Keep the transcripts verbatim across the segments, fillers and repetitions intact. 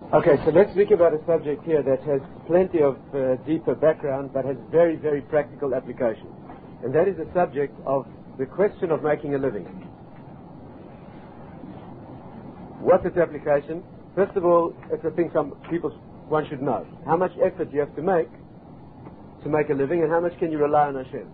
Okay, so let's speak about a subject here that has plenty of uh, deeper background but has very, very practical application. And that is the subject of the question of making a living. What's its application? First of all, it's a thing some people, one should know. How much effort do you have to make to make a living, and how much can you rely on Hashem?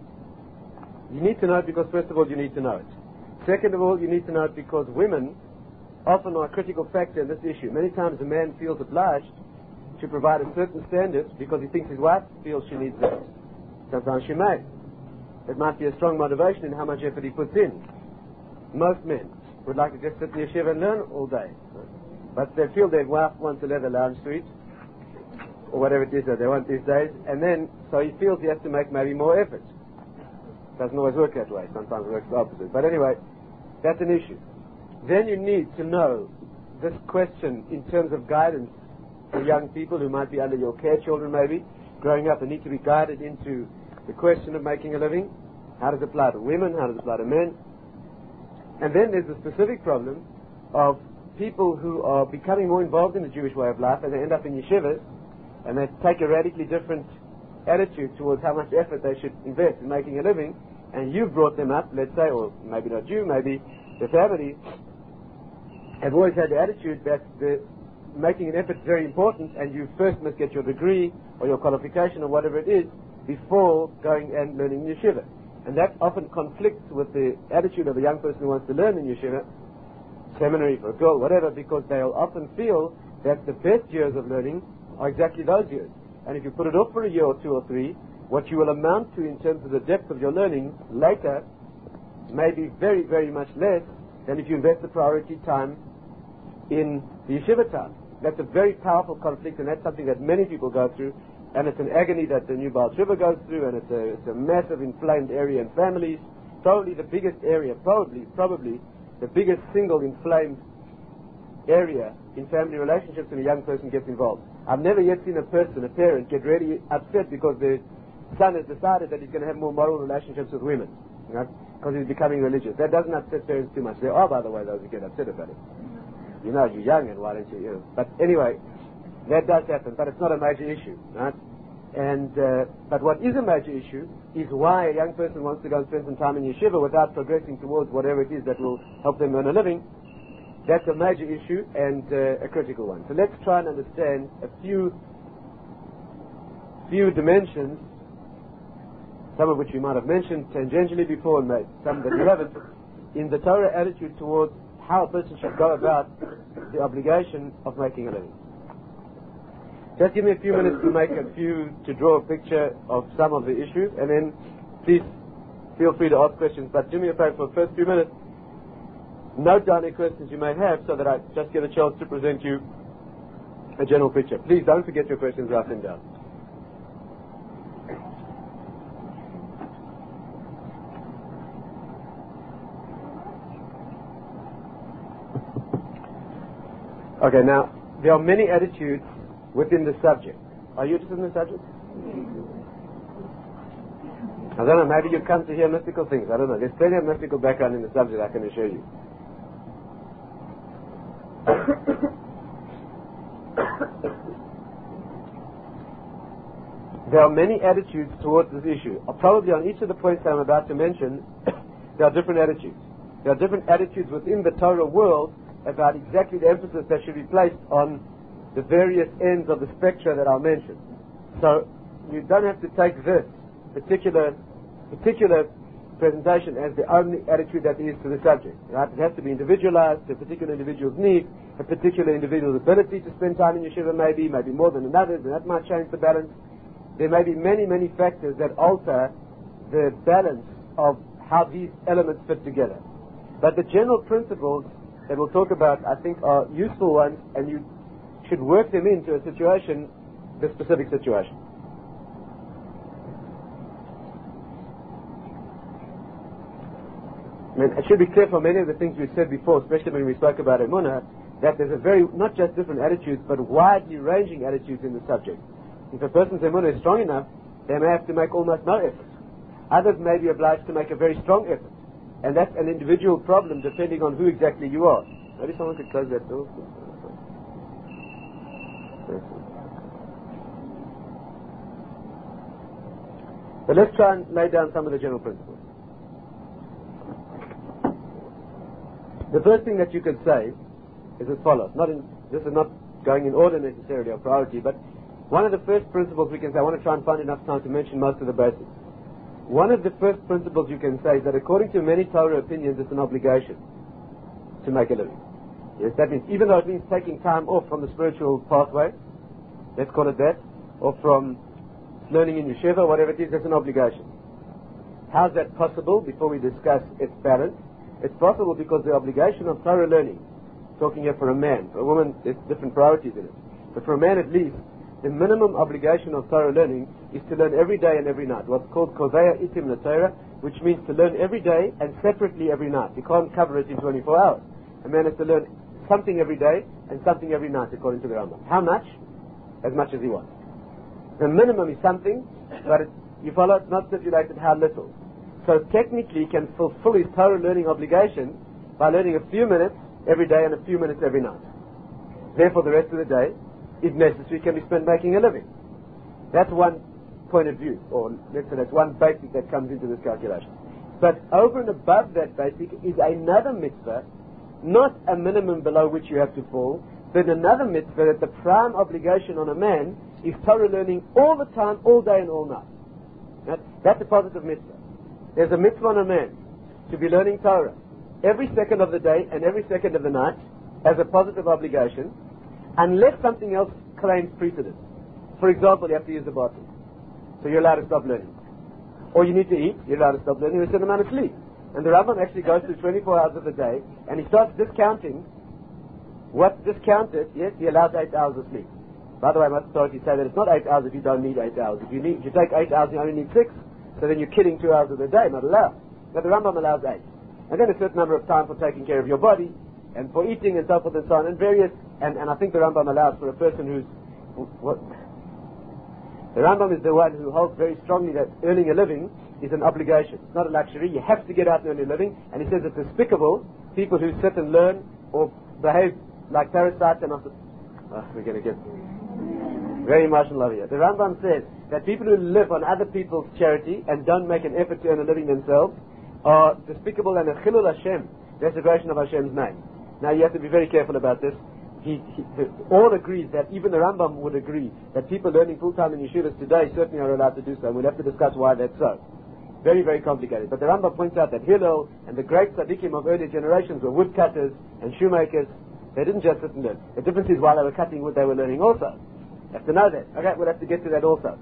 You need to know it because, first of all, you need to know it. Second of all, you need to know it because women often are a critical factor in this issue. Many times a man feels obliged to provide a certain standard because he thinks his wife feels she needs that. Sometimes she may. It might be a strong motivation in how much effort he puts in. Most men would like to just sit in the yeshiva and learn all day. But they feel their wife wants a leather lounge suite, or whatever it is that they want these days, and then, so he feels he has to make maybe more effort. Doesn't always work that way. Sometimes it works the opposite. But anyway, that's an issue. Then you need to know this question in terms of guidance for young people who might be under your care, children maybe, growing up and need to be guided into the question of making a living. How does it apply to women? How does it apply to men? And then there's the specific problem of people who are becoming more involved in the Jewish way of life and they end up in yeshivas and they take a radically different attitude towards how much effort they should invest in making a living, and you've brought them up, let's say, or maybe not you, maybe the family have always had the attitude that the making an effort is very important and you first must get your degree or your qualification or whatever it is before going and learning in yeshiva. And that often conflicts with the attitude of a young person who wants to learn in yeshiva, seminary for a girl, whatever, because they'll often feel that the best years of learning are exactly those years. And if you put it off for a year or two or three, what you will amount to in terms of the depth of your learning later may be very, very much less than if you invest the priority time in the yeshiva time. That's a very powerful conflict, and that's something that many people go through, and it's an agony that the new Baal Shiva goes through, and it's a, it's a massive inflamed area in families. Probably the biggest area, probably, probably the biggest single inflamed area in family relationships when a young person gets involved. I've never yet seen a person, a parent, get really upset because their son has decided that he's going to have more moral relationships with women, you know, because he's becoming religious. That doesn't upset parents too much. There are, by the way, those who get upset about it. You know, you're young, and why don't you, you know. But anyway, that does happen, but it's not a major issue, right? And, uh, but what is a major issue is why a young person wants to go and spend some time in yeshiva without progressing towards whatever it is that will help them earn a living. That's a major issue and uh, a critical one. So let's try and understand a few, few dimensions, some of which we might have mentioned tangentially before and made some that we haven't, in the Torah attitude towards how a person should go about the obligation of making a living. Just give me a few minutes to make a few, to draw a picture of some of the issues, and then please feel free to ask questions, but do me a favor for the first few minutes, note down any questions you may have so that I just get a chance to present you a general picture. Please don't forget your questions, write them down. Okay, now, there are many attitudes within the subject. Are you interested in the subject? I don't know, maybe you come to hear mystical things. I don't know. There's plenty of mystical background in the subject, I can assure you. There are many attitudes towards this issue. Probably on each of the points that I'm about to mention, there are different attitudes. There are different attitudes within the Torah world about exactly the emphasis that should be placed on the various ends of the spectra that I'll mention. So you don't have to take this particular particular presentation as the only attitude that there is to the subject. Right? It has to be individualized to a particular individual's need, a particular individual's ability to spend time in yeshiva maybe, maybe more than another, and that might change the balance. There may be many, many factors that alter the balance of how these elements fit together. But the general principles that we'll talk about, I think, are useful ones, and you should work them into a situation, the specific situation. I mean, it should be clear from many of the things we've said before, especially when we spoke about Emunah, that there's a very, not just different attitudes, but widely ranging attitudes in the subject. If a person's Emunah is strong enough, they may have to make almost no effort. Others may be obliged to make a very strong effort. And that's an individual problem depending on who exactly you are. Maybe someone could close that door. But let's try and lay down some of the general principles. The first thing that you could say is as follows. Not in, this is not going in order necessarily of priority, but one of the first principles we can say, I want to try and find enough time to mention most of the basics. One of the first principles you can say is that according to many Torah opinions, it's an obligation to make a living. Yes, that means even though it means taking time off from the spiritual pathway, let's call it that, or from learning in yeshiva, whatever it is, that's an obligation. How's that possible? Before we discuss its balance, it's possible because the obligation of Torah learning, talking here for a man, for a woman, there's different priorities in it, but for a man at least, the minimum obligation of Torah learning is to learn every day and every night, what's called Kovea Itim LaTorah, which means to learn every day and separately every night. You can't cover it in twenty-four hours. A man has to learn something every day and something every night, according to the Rambam. How much? As much as he wants. The minimum is something, but it, you follow, it's not stipulated how little. So technically he can fulfill his Torah learning obligation by learning a few minutes every day and a few minutes every night. Therefore the rest of the day, if necessary, can be spent making a living. That's one point of view, or let's say that's one basic that comes into this calculation. But over and above that basic is another mitzvah, not a minimum below which you have to fall, but another mitzvah that the prime obligation on a man is Torah learning all the time, all day and all night. That's, that's a positive mitzvah. There's a mitzvah on a man to be learning Torah every second of the day and every second of the night as a positive obligation, unless something else claims precedence. For example, you have to use the bathroom, so you're allowed to stop learning. Or you need to eat, you're allowed to stop learning, a certain amount of sleep. And the Rambam actually goes through twenty-four hours of the day, and he starts discounting what's discounted. Yes, he allows eight hours of sleep. By the way, I must authority say that it's not eight hours if you don't need eight hours. If you need, if you take eight hours, you only need six, so then you're killing two hours of the day, not allowed. But the Rambam allows eight. And then a certain number of time for taking care of your body, and for eating and so forth and so on, and various, and, and I think the Rambam allows for a person who's, what, the Rambam is the one who holds very strongly that earning a living is an obligation. It's not a luxury. You have to get out and earn a living, and he says it's despicable people who sit and learn or behave like parasites and also, oh, we're going to get very emotional over here. The Rambam says that people who live on other people's charity and don't make an effort to earn a living themselves are despicable and a chilul Hashem, desecration of Hashem's name. Now you have to be very careful about this. He, he, all agrees that, even the Rambam would agree, that people learning full-time in yeshivas today certainly are allowed to do so, and we'll have to discuss why that's so. Very, very complicated. But the Rambam points out that Hillel and the great tzaddikim of earlier generations were woodcutters and shoemakers. They didn't just sit and learn. The difference is while they were cutting wood, they were learning also. You have to know that. Okay, we'll have to get to that also.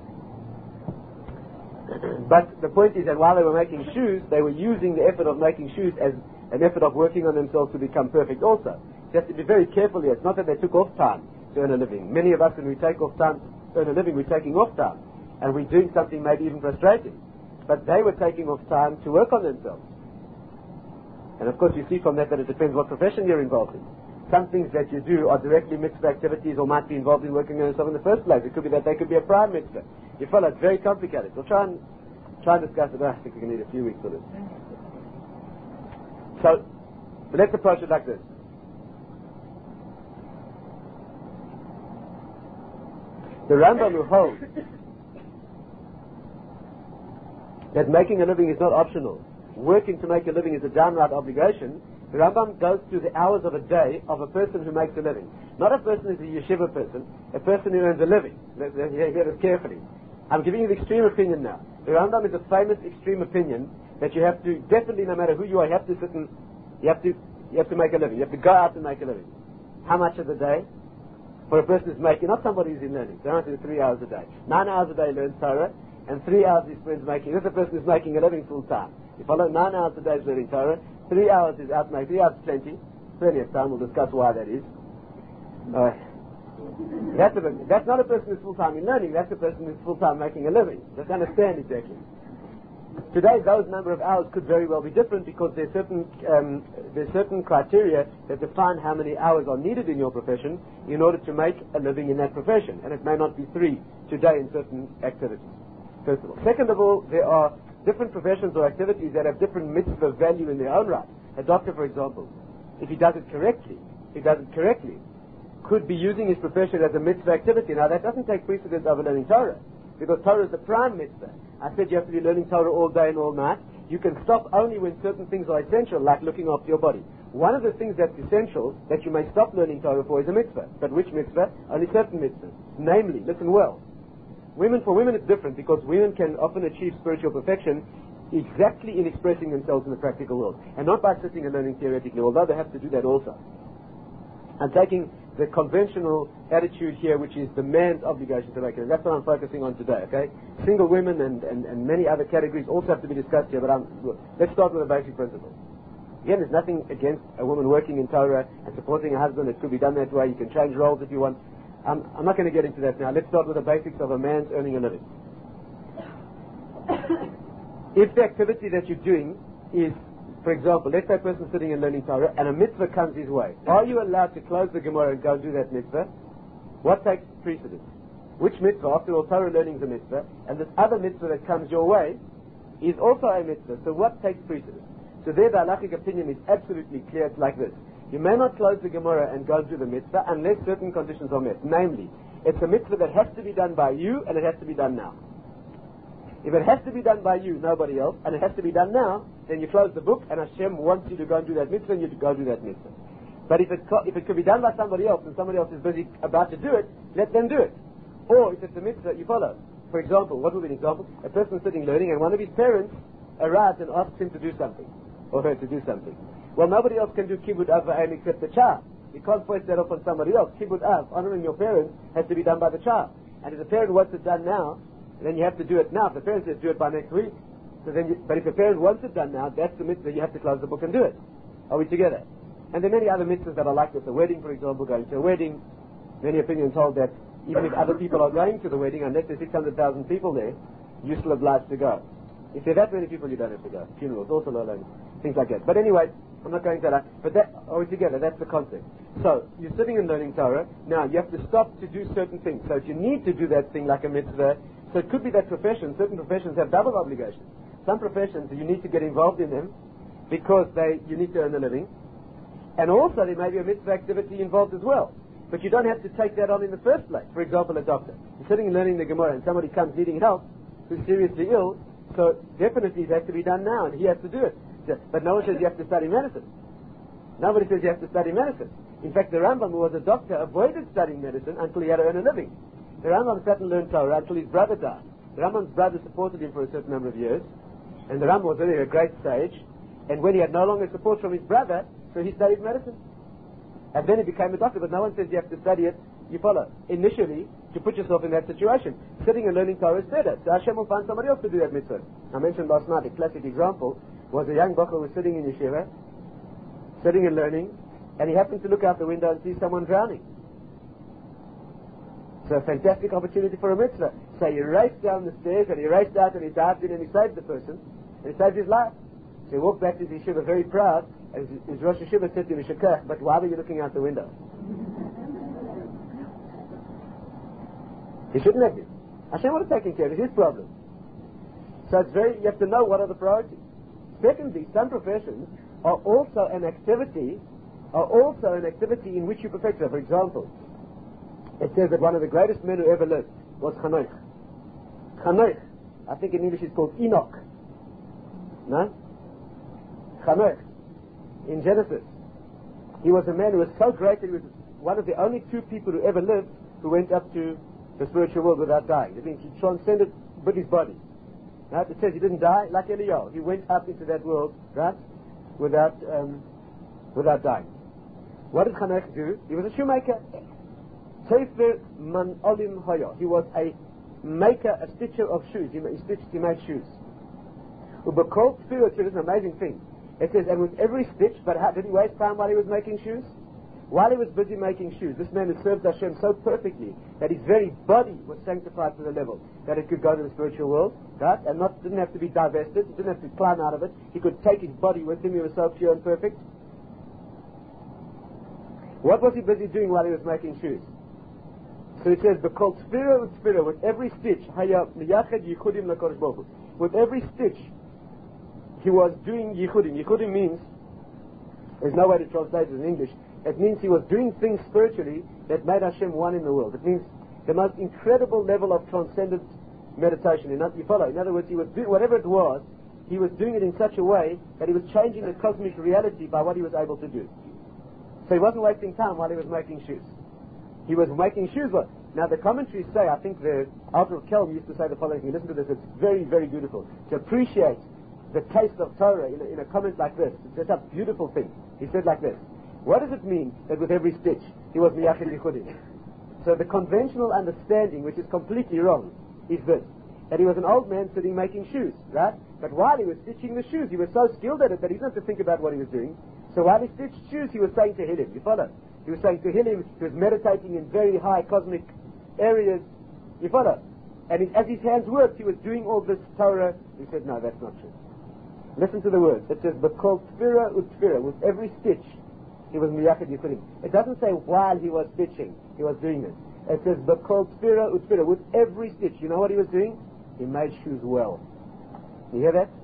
But the point is that while they were making shoes, they were using the effort of making shoes as an effort of working on themselves to become perfect also. You have to be very careful here. It's not that they took off time to earn a living. Many of us, when we take off time to earn a living, we're taking off time. And we're doing something maybe even frustrating. But they were taking off time to work on themselves. And of course you see from that that it depends what profession you're involved in. Some things that you do are directly mitzvah activities or might be involved in working on yourself in the first place. It could be that they could be a prime mitzvah. You follow, it's very complicated. We'll try and, try and discuss it. Oh, I think we're going to need a few weeks for this. So, so let's approach it like this. The Rambam who holds that making a living is not optional, working to make a living is a downright obligation, the Rambam goes through the hours of a day of a person who makes a living. Not a person who's a yeshiva person, a person who earns a living. Let's hear this carefully. I'm giving you the extreme opinion now. The Rambam is a famous extreme opinion that you have to, definitely no matter who you are, you have to sit and, you have to, you have to make a living. You have to go out and make a living. How much of the day? For a person who's making, not somebody who's in learning. They don't do three hours a day. Nine hours a day learns Torah, and three hours he spends making. This is a person who's making a living full time. You follow? Nine hours a day is learning Torah. Three hours is out making. Three hours is plenty. Plenty of time. We'll discuss why that is. Uh, that's, a, that's not a person who's full time in learning. That's a person who's full time making a living. Just understand exactly. Today, those number of hours could very well be different because there's certain um, there's certain criteria that define how many hours are needed in your profession in order to make a living in that profession, and it may not be three today in certain activities. First of all. Second of all, there are different professions or activities that have different mitzvah value in their own right. A doctor, for example, if he does it correctly, if he does it correctly, could be using his profession as a mitzvah activity. Now, that doesn't take precedence over learning Torah, because Torah is the prime mitzvah. I said you have to be learning Torah all day and all night. You can stop only when certain things are essential, like looking after your body. One of the things that's essential that you may stop learning Torah for is a mitzvah. But which mitzvah? Only certain mitzvahs. Namely, listen well. Women, for women it's different, because women can often achieve spiritual perfection exactly in expressing themselves in the practical world, and not by sitting and learning theoretically, although they have to do that also. I'm taking the conventional attitude here, which is the man's obligation to make it. That's what I'm focusing on today, okay? Single women and, and, and many other categories also have to be discussed here, but I'm, let's start with a basic principle. Again, there's nothing against a woman working in Torah and supporting a husband. It could be done that way. You can change roles if you want. I'm, I'm not going to get into that now. Let's start with the basics of a man's earning a living. If the activity that you're doing is, for example, let's say a person sitting and learning Torah and a mitzvah comes his way, are you allowed to close the Gemara and go and do that mitzvah? What takes precedence? Which mitzvah? After all, Torah learning is a mitzvah, and this other mitzvah that comes your way is also a mitzvah. So what takes precedence? So there the halachic opinion is absolutely clear. It's like this. You may not close the Gemara and go and do the mitzvah unless certain conditions are met. Namely, it's a mitzvah that has to be done by you and it has to be done now. If it has to be done by you, nobody else, and it has to be done now, then you close the book and Hashem wants you to go and do that mitzvah and you to go do that mitzvah. But if it, co- if it could be done by somebody else and somebody else is busy about to do it, let them do it. Or if it's a mitzvah, you follow. For example, what would be an example? A person sitting learning and one of his parents arrives and asks him to do something, or her to do something. Well, nobody else can do kibbud av v'ayim except the child. You can't force that off on somebody else. Kibbud av, honoring your parents, has to be done by the child. And if the parent wants it done now, then you have to do it now. If the parent says do it by next week, so then you, but if the parent wants it done now, that's the mitzvah. You have to close the book and do it. Are we together? And there are many other mitzvahs that are like this. A wedding, for example, going to a wedding. Many opinions hold that even if other people are going to the wedding, unless there's six hundred thousand people there, you're still obliged to go. If there are that many people, you don't have to go. Funerals, also low learning, things like that. But anyway, I'm not going to that. But that, are we together? That's the concept. So, you're sitting and learning Torah. Now, you have to stop to do certain things. So, if you need to do that thing like a mitzvah, so it could be that profession, certain professions have double obligations. Some professions, you need to get involved in them because they you need to earn a living. And also, there may be a mitzvah activity involved as well. But you don't have to take that on in the first place. For example, a doctor. You're sitting and learning the Gemara and somebody comes needing help who's seriously ill, so definitely it has to be done now and he has to do it. But no one says you have to study medicine. Nobody says you have to study medicine. In fact, the Rambam, who was a doctor, avoided studying medicine until he had to earn a living. The Rambam sat and learned Torah until his brother died. The Rambam's brother supported him for a certain number of years, and the Rambam was really a great sage, and when he had no longer support from his brother, so he studied medicine. And then he became a doctor, but no one says you have to study it, you follow. Initially, to put yourself in that situation. Sitting and learning Torah is better, so Hashem will find somebody else to do that mitzvah. I mentioned last night, a classic example was a young bocher who was sitting in yeshiva, sitting and learning, and he happened to look out the window and see someone drowning. So a fantastic opportunity for a mitzvah. So he raced down the stairs and he raced out and he dived in and he saved the person and he saved his life. So he walked back to his yeshiva very proud, and his, his Rosh Yeshiva said to him, "Shekach, but why were you looking out the window?" He shouldn't have been. Hashem would have taken care of it. It's his problem. So it's very, you have to know what are the priorities. Secondly, some professions are also an activity, are also an activity in which you perfect. For example, it says that one of the greatest men who ever lived was Chanoch. Chanoch, I think in English it's called Enoch. No? Chanoch, in Genesis. He was a man who was so great that he was one of the only two people who ever lived who went up to the spiritual world without dying. It means he transcended with his body. Right? It says he didn't die like Eliyahu. He went up into that world, right, without um, without dying. What did Chanoch do? He was a shoemaker. Tefer man olim hoya. He was a maker, a stitcher of shoes. He, he stitched, he made shoes. Ubekol tefillah, it's an amazing thing. It says, and with every stitch, but how, did he waste time while he was making shoes? While he was busy making shoes, this man had served Hashem so perfectly that his very body was sanctified to the level that it could go to the spiritual world, right? And not didn't have to be divested, didn't have to climb out of it. He could take his body with him. He was so pure and perfect. What was he busy doing while he was making shoes? So it says, "B'kol tefira u'tefira," with every stitch, haya miyached yichudim l'kodesh baruch hu. With every stitch, he was doing yichudim. Yichudim means, there's no way to translate it in English. It means he was doing things spiritually that made Hashem one in the world. It means the most incredible level of transcendent meditation. In other, you follow? In other words, he was doing whatever it was, he was doing it in such a way that he was changing the cosmic reality by what he was able to do. So he wasn't wasting time while he was making shoes. He was making shoes. Now the commentaries say, I think the Alter of Kelm used to say the following thing. Listen to this, it's very, very beautiful. To appreciate the taste of Torah in a, in a comment like this, it's a beautiful thing. He said like this: what does it mean that with every stitch he was miyachid yichudim? So the conventional understanding, which is completely wrong, is this: that he was an old man sitting making shoes, right? But while he was stitching the shoes, he was so skilled at it that he didn't have to think about what he was doing. So while he stitched shoes, he was saying Tehillim. You follow? He was saying Tehillim. He was meditating in very high cosmic areas. You follow? And he, as his hands worked, he was doing all this Torah. He said, no, that's not true. Listen to the words. It says, B'kol tfira utfira. With every stitch, he was miyachid yichudim. It doesn't say while he was stitching, he was doing this. It says, B'kol tfira utfira. With every stitch. You know what he was doing? He made shoes well. You hear that?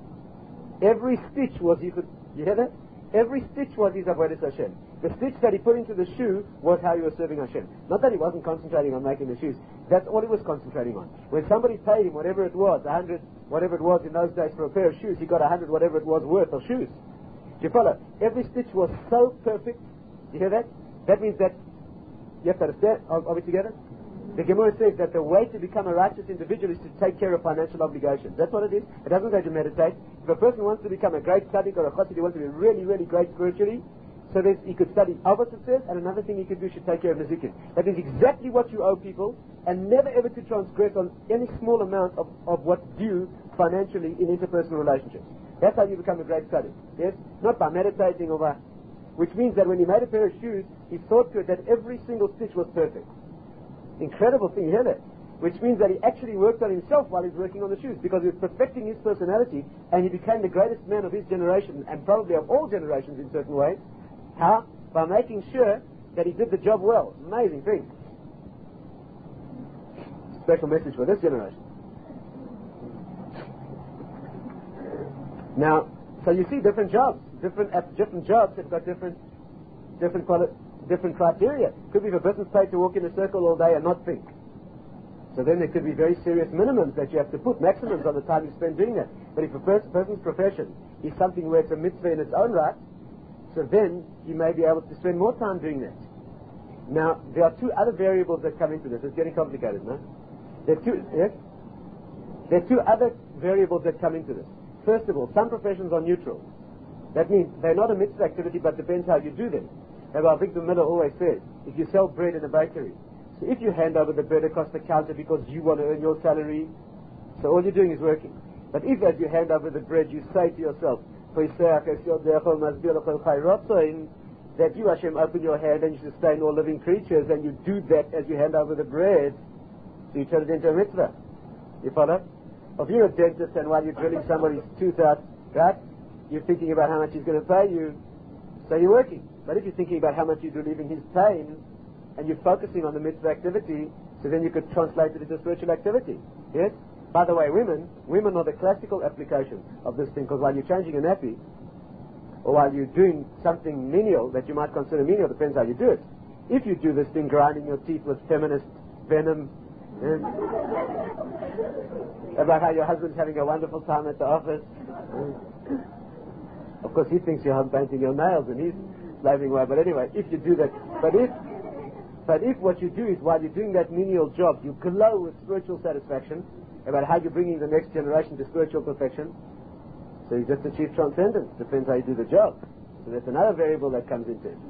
Every stitch was, you could, you hear that? Every stitch was his avodas Hashem. The stitch that he put into the shoe was how he was serving Hashem. Not that he wasn't concentrating on making the shoes. That's all he was concentrating on. When somebody paid him whatever it was, a hundred, whatever it was in those days for a pair of shoes, he got a hundred whatever it was worth of shoes. Do you follow? Every stitch was so perfect. You hear that? That means that, you have to understand, are, are we together? The Gemara says that the way to become a righteous individual is to take care of financial obligations. That's what it is. It doesn't say to meditate. If a person wants to become a great tzaddik or a chassid, he wants to be really, really great spiritually, so that he could study Avos, it says, and another thing he could do should take care of Nezikin. That is exactly what you owe people, and never ever to transgress on any small amount of, of what's due financially in interpersonal relationships. That's how you become a great tzaddik. Yes? Not by meditating or by... Which means that when he made a pair of shoes, he saw to it that every single stitch was perfect. Incredible thing, you hear that? Which means that he actually worked on himself while he was working on the shoes, because he was perfecting his personality, and he became the greatest man of his generation, and probably of all generations in certain ways. How? By making sure that he did the job well. Amazing thing. Special message for this generation. Now, so you see different jobs. Different at different jobs have got different different quali- different criteria. Could be for business paid to walk in a circle all day and not think. So then there could be very serious minimums that you have to put, maximums on the time you spend doing that. But if a pers- person's profession is something where it's a mitzvah in its own right, so then you may be able to spend more time doing that. Now, there are two other variables that come into this. It's getting complicated, no? There are two, yes? There are two other variables that come into this. First of all, some professions are neutral. That means they're not a mitzvah activity, but depends how you do them. As our Victor Miller always says, if you sell bread in a bakery, so if you hand over the bread across the counter because you want to earn your salary, so all you're doing is working. But if as you hand over the bread, you say to yourself, that you, Hashem, open your hand and you sustain all living creatures, and you do that as you hand over the bread, so you turn it into a mitzvah. You follow? If you're a dentist and while you're drilling somebody's tooth out, right, you're thinking about how much he's going to pay you, so you're working. But if you're thinking about how much you're relieving his pain, and you're focusing on the mitzvah activity, so then you could translate it into spiritual activity. Yes? By the way, women, women are the classical application of this thing, because while you're changing a nappy, or while you're doing something menial that you might consider menial, depends how you do it. If you do this thing grinding your teeth with feminist venom, eh, about how your husband's having a wonderful time at the office, eh, of course he thinks you're painting your nails and he's slaving away, but anyway, if you do that, but if But if what you do is while you're doing that menial job, you glow with spiritual satisfaction about how you're bringing the next generation to spiritual perfection, so you just achieve transcendence. Depends how you do the job. So that's another variable that comes into it.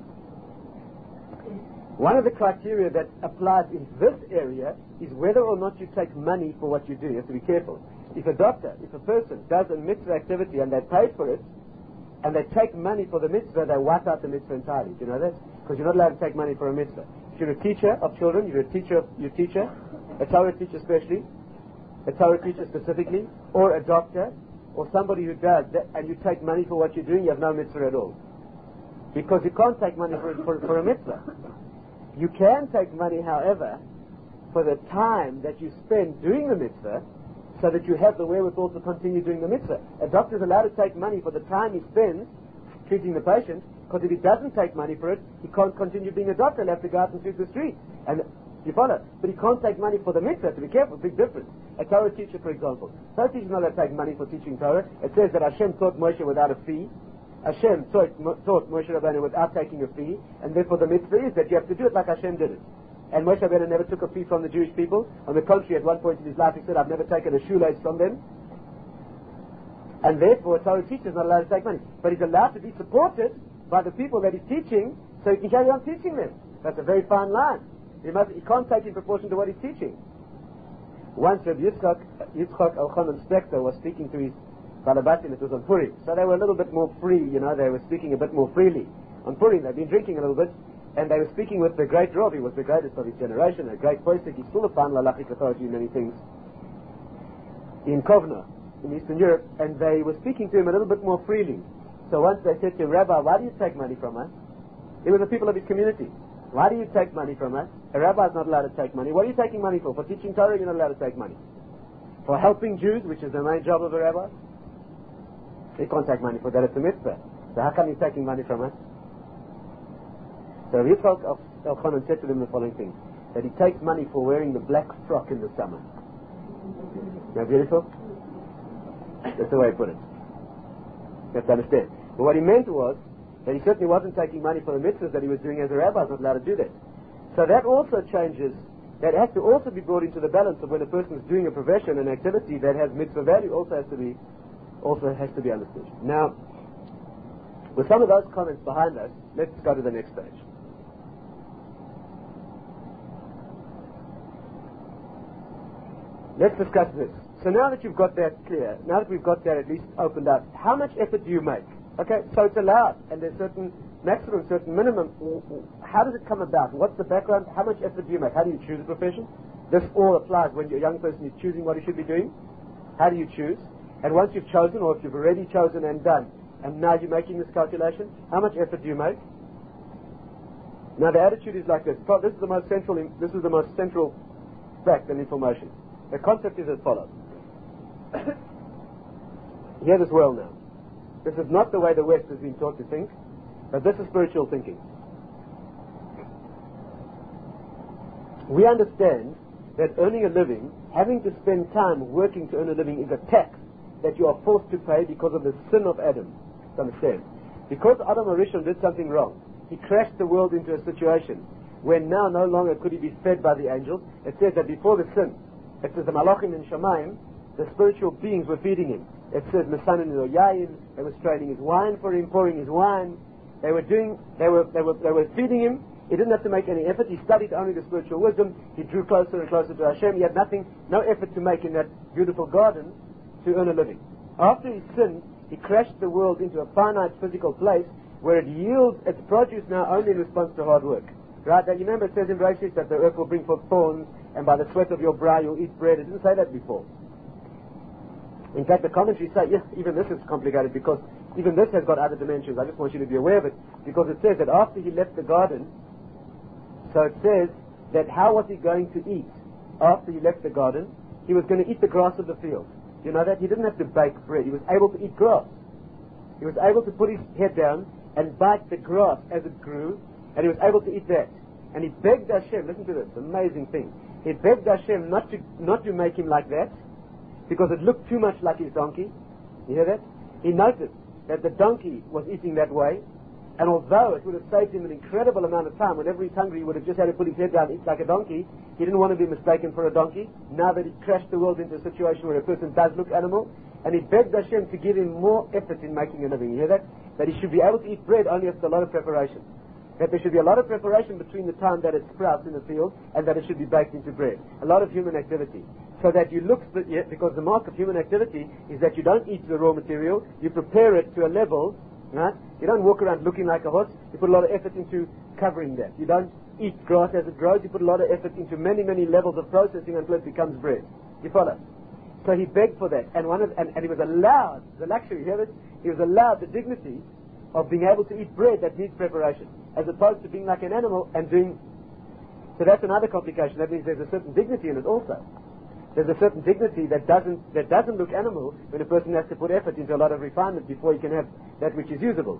One of the criteria that applies in this area is whether or not you take money for what you do. You have to be careful. If a doctor, if a person does a mitzvah activity and they pay for it, and they take money for the mitzvah, they wipe out the mitzvah entirely. Do you know that? Because you're not allowed to take money for a mitzvah. If you're a teacher of children, you're a teacher, you're a teacher, a Torah teacher especially, a Torah teacher specifically, or a doctor, or somebody who does that, and you take money for what you're doing, you have no mitzvah at all. Because you can't take money for, for, for a mitzvah. You can take money, however, for the time that you spend doing the mitzvah, so that you have the wherewithal to continue doing the mitzvah. A doctor is allowed to take money for the time he spends treating the patient, Because if he doesn't take money for it, he can't continue being a doctor. He'll have to go out and sweep the street. And you follow? But he can't take money for the mitzvah. To be careful, big difference. A Torah teacher, for example. Torah teacher is not allowed to take money for teaching Torah. It says that Hashem taught Moshe without a fee. Hashem taught, taught Moshe Rabbeinu without taking a fee. And therefore the mitzvah is that you have to do it like Hashem did it. And Moshe Rabbeinu never took a fee from the Jewish people. On the contrary, at one point in his life he said, I've never taken a shoelace from them. And therefore a Torah teacher is not allowed to take money. But he's allowed to be supported by the people that he's teaching, so he can carry on teaching them. That's a very fine line. He, must, he can't take in proportion to what he's teaching. Once Rabbi Yitzchak, Yitzchak Elchanan Spector was speaking to his Balabatim, it was on Purim. So they were a little bit more free, you know, they were speaking a bit more freely. On Purim, they'd been drinking a little bit, and they were speaking with the great Rav. He was the greatest of his generation, a great posek. He's full of fun, halachic authority in many things. In Kovna, in Eastern Europe, and they were speaking to him a little bit more freely. So once they said to him, Rabbi, why do you take money from us? He was the people of his community. Why do you take money from us? A rabbi is not allowed to take money. What are you taking money for? For teaching Torah, you're not allowed to take money. For helping Jews, which is the main job of a rabbi, you can't take money for that. It's a mitzvah. So how come you're taking money from us? So Yitzchak Elchanan said to them the following thing, that he takes money for wearing the black frock in the summer. Isn't that beautiful? That's the way he put it. You have to understand. But what he meant was that he certainly wasn't taking money for the mitzvahs that he was doing as a rabbi. He's not allowed to do that. So that also changes. That has to also be brought into the balance of when a person is doing a profession, an activity that has mitzvah value, also has to be also has to be understood. Now, with some of those comments behind us, let's go to the next stage. Let's discuss this. So now that you've got that clear, now that we've got that at least opened up, how much effort do you make? Okay, so it's allowed, and there's certain maximum, certain minimum. How does it come about? What's the background? How much effort do you make? How do you choose a profession? This all applies when your young person is choosing what he should be doing. How do you choose? And once you've chosen, or if you've already chosen and done, and now you're making this calculation, how much effort do you make? Now the attitude is like this. This is the most central. This is the most central fact and information. The concept is as follows. Hear this well now. This is not the way the West has been taught to think, but this is spiritual thinking. We understand that earning a living, having to spend time working to earn a living, is a tax that you are forced to pay because of the sin of Adam. Understand? Because Adam HaRishon did something wrong, he crashed the world into a situation where now no longer could he be fed by the angels. It says that before the sin, it says the Malachim in Shamayim, the spiritual beings were feeding him. It says Mesanin Yayin, they were straining his wine for him, pouring his wine. They were doing, they were, they were, they were feeding him. He didn't have to make any effort. He studied only the spiritual wisdom. He drew closer and closer to Hashem. He had nothing, no effort to make in that beautiful garden to earn a living. After he sinned, he crashed the world into a finite physical place where it yields its produce now only in response to hard work. Right? And you remember it says in Bereshit that the earth will bring forth thorns, and by the sweat of your brow you'll eat bread. It didn't say that before. In fact, the commentaries say, yes, even this is complicated because even this has got other dimensions. I just want you to be aware of it, because it says that after he left the garden, so it says that how was he going to eat after he left the garden? He was going to eat the grass of the field. You know that? He didn't have to bake bread. He was able to eat grass. He was able to put his head down and bite the grass as it grew, and he was able to eat that. And he begged Hashem, listen to this, amazing thing. He begged Hashem not to, not to make him like that, because it looked too much like his donkey. You hear that? He noticed that the donkey was eating that way, and although it would have saved him an incredible amount of time, whenever he's hungry he would have just had to put his head down and eat like a donkey, he didn't want to be mistaken for a donkey, now that he crashed the world into a situation where a person does look animal, and he begged Hashem to give him more effort in making a living. You hear that? That he should be able to eat bread only after a lot of preparation. That there should be a lot of preparation between the time that it sprouts in the field and that it should be baked into bread. A lot of human activity. So that you look, because the mark of human activity is that you don't eat the raw material, you prepare it to a level, right? You don't walk around looking like a horse, you put a lot of effort into covering that. You don't eat grass as it grows, you put a lot of effort into many, many levels of processing until it becomes bread. You follow? So he begged for that, and one of, and, and he was allowed, the luxury, you hear this? He was allowed the dignity of being able to eat bread that needs preparation, as opposed to being like an animal and doing. So that's another complication. That means there's a certain dignity in it also. There's a certain dignity that doesn't that doesn't look animal when a person has to put effort into a lot of refinement before he can have that which is usable.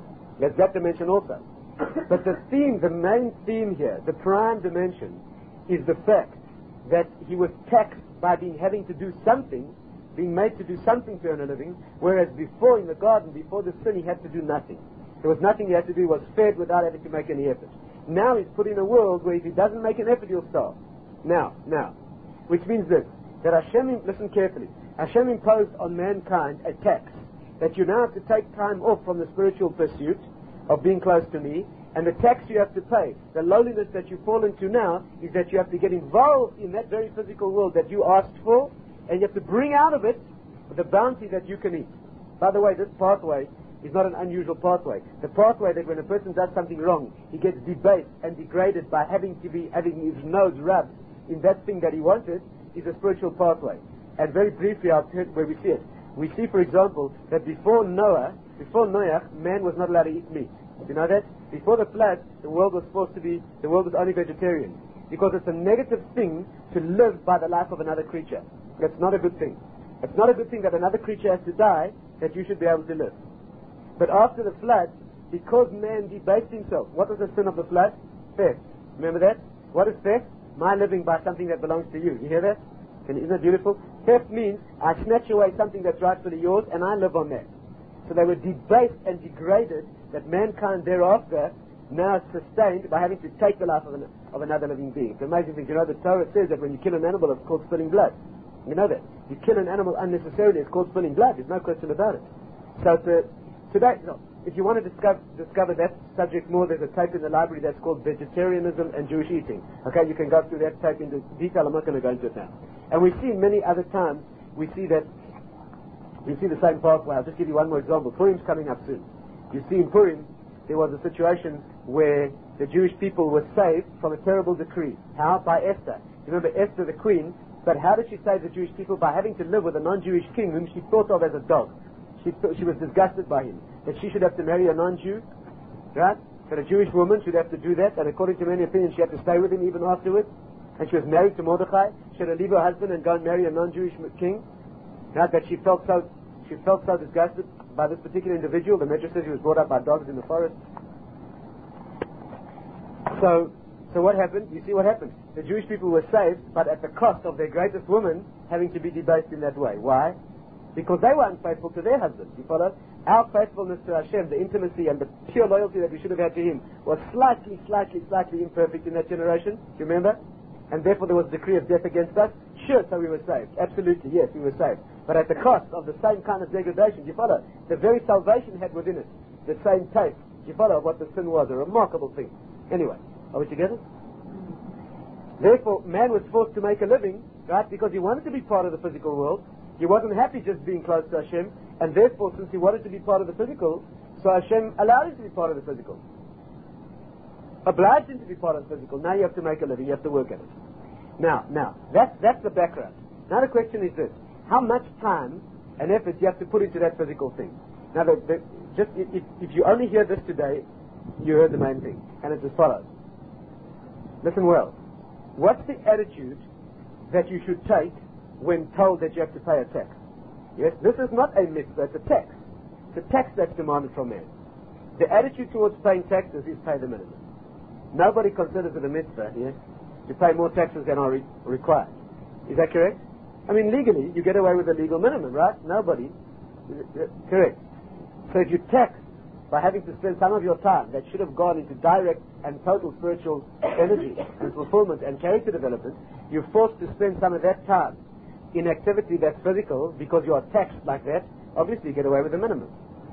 There's that dimension also. But the theme, the main theme here, the prime dimension, is the fact that he was taxed by being having to do something, being made to do something to earn a living, whereas before in the garden, before the sin, he had to do nothing. There was nothing he had to do, he was fed without having to make any effort. Now he's put in a world where if he doesn't make an effort, he'll starve. Now, now. Which means this, that Hashem, listen carefully, Hashem imposed on mankind a tax, that you now have to take time off from the spiritual pursuit of being close to me, and the tax you have to pay, the lowliness that you fall into now, is that you have to get involved in that very physical world that you asked for, and you have to bring out of it the bounty that you can eat. By the way, this pathway is not an unusual pathway. The pathway that when a person does something wrong, he gets debased and degraded by having to be having his nose rubbed in that thing that he wanted, is a spiritual pathway. And very briefly, I'll tell you where we see it. We see, for example, that before Noah, before Noah, man was not allowed to eat meat. You know that? Before the flood, the world was supposed to be, the world was only vegetarian. Because it's a negative thing to live by the life of another creature. That's not a good thing. It's not a good thing that another creature has to die, that you should be able to live. But after the flood, because man debased himself, what was the sin of the flood? Theft. Remember that? What is theft? My living by something that belongs to you. You hear that? Isn't that beautiful? Theft means I snatch away something that's rightfully yours and I live on that. So they were debased and degraded, that mankind thereafter now is sustained by having to take the life of, an, of another living being. It's an amazing thing. You know, the Torah says that when you kill an animal, it's called spilling blood. You know that. You kill an animal unnecessarily, it's called spilling blood. There's no question about it. So to, today, no, if you want to discover, discover that subject more, there's a tape in the library that's called Vegetarianism and Jewish Eating. Okay, you can go through that tape into detail. I'm not going to go into it now. And we see many other times, we see that, we see the same pathway. I'll just give you one more example. Purim's coming up soon. You see in Purim, there was a situation where the Jewish people were saved from a terrible decree. How? By Esther. You remember Esther the queen, but how did she save the Jewish people? By having to live with a non-Jewish king whom she thought of as a dog. She, th- she was disgusted by him. That she should have to marry a non-Jew, right? That a Jewish woman should have to do that, and according to many opinions, she had to stay with him even afterwards. And she was married to Mordechai. She had to leave her husband and go and marry a non-Jewish king. Right? That she felt so, she felt so disgusted by this particular individual. The Medrash says he was brought up by dogs in the forest. So, so what happened? You see what happened? The Jewish people were saved, but at the cost of their greatest woman having to be debased in that way. Why? Because they were unfaithful to their husbands. You follow? Our faithfulness to Hashem, the intimacy and the pure loyalty that we should have had to Him, was slightly, slightly, slightly imperfect in that generation. Do you remember? And therefore there was a decree of death against us. Sure, so we were saved. Absolutely, yes, we were saved. But at the cost of the same kind of degradation. Do you follow? The very salvation had within it the same taste. Do you follow what the sin was? A remarkable thing. Anyway, are we together? Therefore, man was forced to make a living, right? Because he wanted to be part of the physical world. He wasn't happy just being close to Hashem, and therefore, since he wanted to be part of the physical, so Hashem allowed him to be part of the physical. Obliged him to be part of the physical. Now you have to make a living, you have to work at it. Now, now, that's, that's the background. Now the question is this: how much time and effort you have to put into that physical thing? Now, the, the, just if, if you only hear this today, you heard the main thing, and it's as follows. Listen well. What's the attitude that you should take when told that you have to pay a tax? Yes, this is not a mitzvah, it's a tax. It's a tax that's demanded from man. The attitude towards paying taxes is pay the minimum. Nobody considers it a mitzvah, yes, to pay more taxes than are re- required. Is that correct? I mean, legally, you get away with the legal minimum, right? Nobody. Correct. So if you tax by having to spend some of your time that should have gone into direct and total spiritual energy and fulfillment and character development, you're forced to spend some of that time in activity that's physical because you are taxed like that. Obviously you get away with the minimum.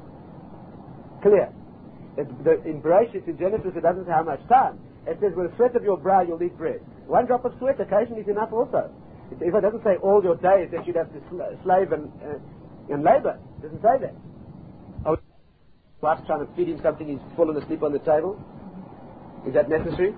Clear. It, the, in Bereshit, in Genesis, it doesn't say how much time. It says with the sweat of your brow you'll eat bread. One drop of sweat occasionally is enough also. It, it doesn't say all your days that you'd have to sl- slave and, uh, and labor. It doesn't say that. Oh, wife's trying to feed him something, he's fallen asleep on the table. Is that necessary?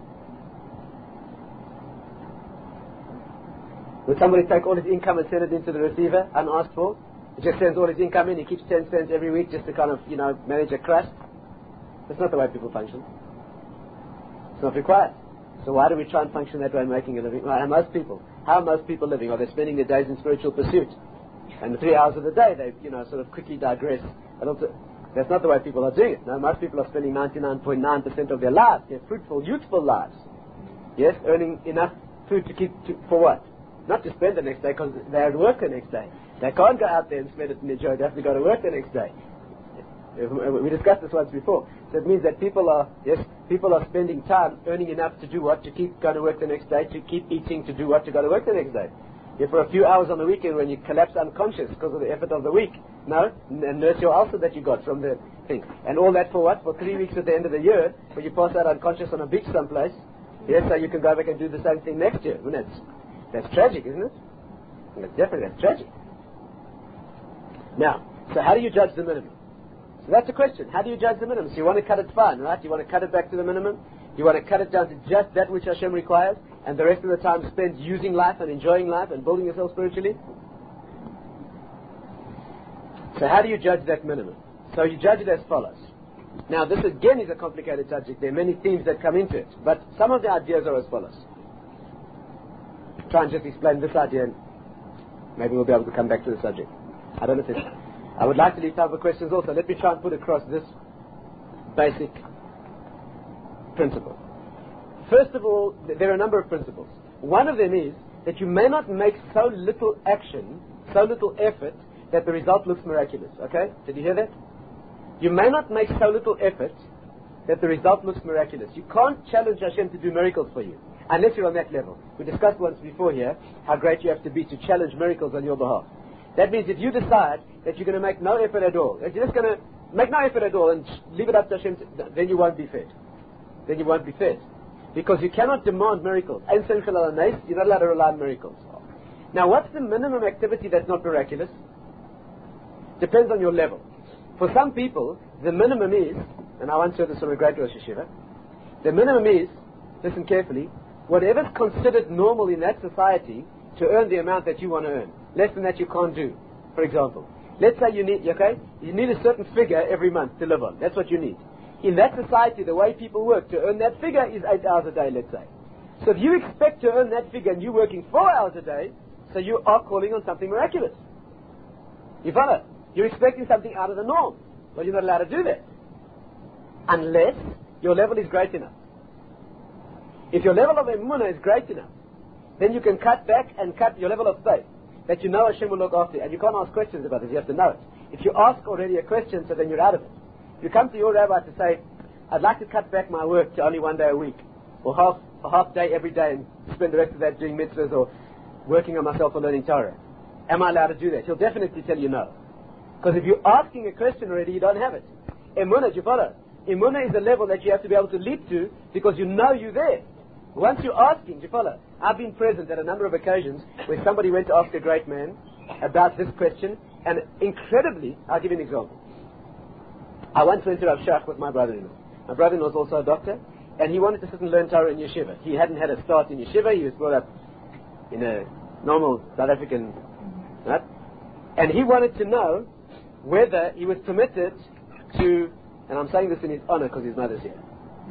Will somebody take all his income and send it into the receiver unasked for? He just sends all his income in, he keeps ten cents every week just to kind of, you know, manage a crust. That's not the way people function. It's not required. So why do we try and function that way, making a living? Well, most people, how are most people living? Are they spending their days in spiritual pursuit? And the three hours of the day, they, you know, sort of quickly digress. And also, That's not the way people are doing it. No, most people are spending ninety-nine point nine percent of their lives, their fruitful, youthful lives, yes, earning enough food to keep, to, for what? Not to spend the next day, because they're at work the next day. They can't go out there and spend it and enjoy it. They have to go to work the next day. We discussed this once before. So it means that people are, yes, people are spending time earning enough to do what? To keep going to work the next day, to keep eating, to do what? To go to work the next day. If for a few hours on the weekend when you collapse unconscious because of the effort of the week, no, and nurse your ulcer that you got from the thing. And all that for what? For three weeks at the end of the year, when you pass out unconscious on a beach someplace, yes, so you can go back and do the same thing next year. Well, that's, that's tragic, isn't it? That's definitely, that's tragic. Now, so how do you judge the minimum? So that's the question. How do you judge the minimum? So you want to cut it fine, right? You want to cut it back to the minimum. You want to cut it down to just that which Hashem requires, and the rest of the time spent using life and enjoying life and building yourself spiritually. So how do you judge that minimum? So you judge it as follows. Now this again is a complicated subject. There are many themes that come into it, but some of the ideas are as follows. Try and just explain this idea, and maybe we'll be able to come back to the subject. I don't know if it's... I would like to leave time for questions also. Let me try and put across this basic principle. First of all, th- there are a number of principles. One of them is that you may not make so little action, so little effort, that the result looks miraculous. Okay? Did you hear that? You may not make so little effort that the result looks miraculous. You can't challenge Hashem to do miracles for you, unless you're on that level. We discussed once before here how great you have to be to challenge miracles on your behalf. That means if you decide that you're going to make no effort at all, that you're just going to make no effort at all and leave it up to Hashem, then you won't be fed. Then you won't be fed. Because you cannot demand miracles. You're not allowed to rely on miracles. Now, what's the minimum activity that's not miraculous? Depends on your level. For some people, the minimum is, and I once heard this from a great Rosh Yeshiva, the minimum is, listen carefully, whatever's considered normal in that society to earn the amount that you want to earn. Less than that you can't do. For example, let's say you need, okay, you need a certain figure every month to live on. That's what you need. In that society, the way people work to earn that figure is eight hours a day, let's say. So if you expect to earn that figure and you're working four hours a day, so you are calling on something miraculous. You follow? You're expecting something out of the norm. Well, you're not allowed to do that. Unless your level is great enough. If your level of emunah is great enough, then you can cut back and cut your level of faith, that you know Hashem will look after you. And you can't ask questions about this, you have to know it. If you ask already a question, so then you're out of it. If you come to your rabbi to say, I'd like to cut back my work to only one day a week, or half a half day every day, and spend the rest of that doing mitzvahs or working on myself or learning Torah. Am I allowed to do that? He'll definitely tell you no. Because if you're asking a question already, you don't have it. Emunah, do you follow? Emunah is a level that you have to be able to leap to because you know you're there. Once you're asking, do you follow? I've been present at a number of occasions where somebody went to ask a great man about this question, and incredibly, I'll give you an example. I once went to Rav Shach with my brother-in-law. My brother-in-law is also a doctor, and he wanted to sit and learn Torah in yeshiva. He hadn't had a start in yeshiva. He was brought up in a normal South African, right? And he wanted to know whether he was permitted to, and I'm saying this in his honor because his mother's here.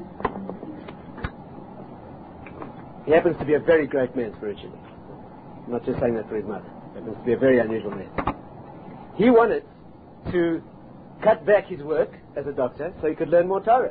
He happens to be a very great man spiritually. I'm not just saying that for his mother. He happens to be a very unusual man. He wanted to cut back his work as a doctor so he could learn more Torah.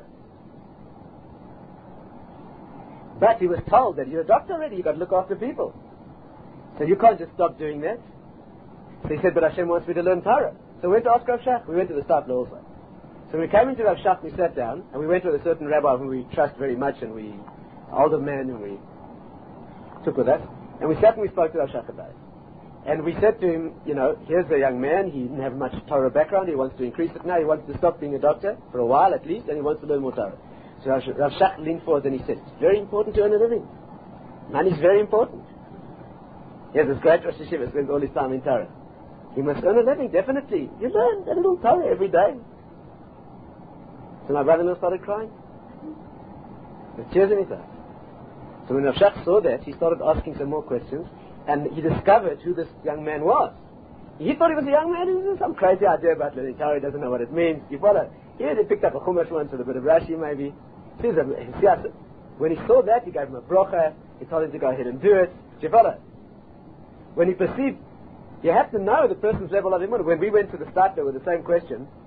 But he was told that you're a doctor already, you've got to look after people. So you can't just stop doing that. So he said, but Hashem wants me to learn Torah. So we went to ask Rav Shach. We went to the Stapler also. So we came into Rav Shach, we sat down, and we went with a certain rabbi whom we trust very much, and we, older man whom we took with us. And we sat and we spoke to Rav Shach about it. And we said to him, you know, here's a young man, he didn't have much Torah background, he wants to increase it now, he wants to stop being a doctor, for a while at least, and he wants to learn more Torah. So Rav Shach leaned forward and he said, it's very important to earn a living. Money is very important. He has this great Rosh Yeshiva, spends all his time in Torah. He must earn a living, definitely. You learn a little Torah every day. So my brother-in-law started crying. With tears in his eyes. So when Rav Shach saw that, he started asking some more questions, and he discovered who this young man was. He thought he was a young man, he had some crazy idea about learning Torah, he doesn't know what it means. You follow? He had picked up a Chumash once with a bit of Rashi maybe. When he saw that, he gave him a brocha, he told him to go ahead and do it. Do you follow? When he perceived, you have to know the person's level of imunah. When we went to the Stapler with the same question,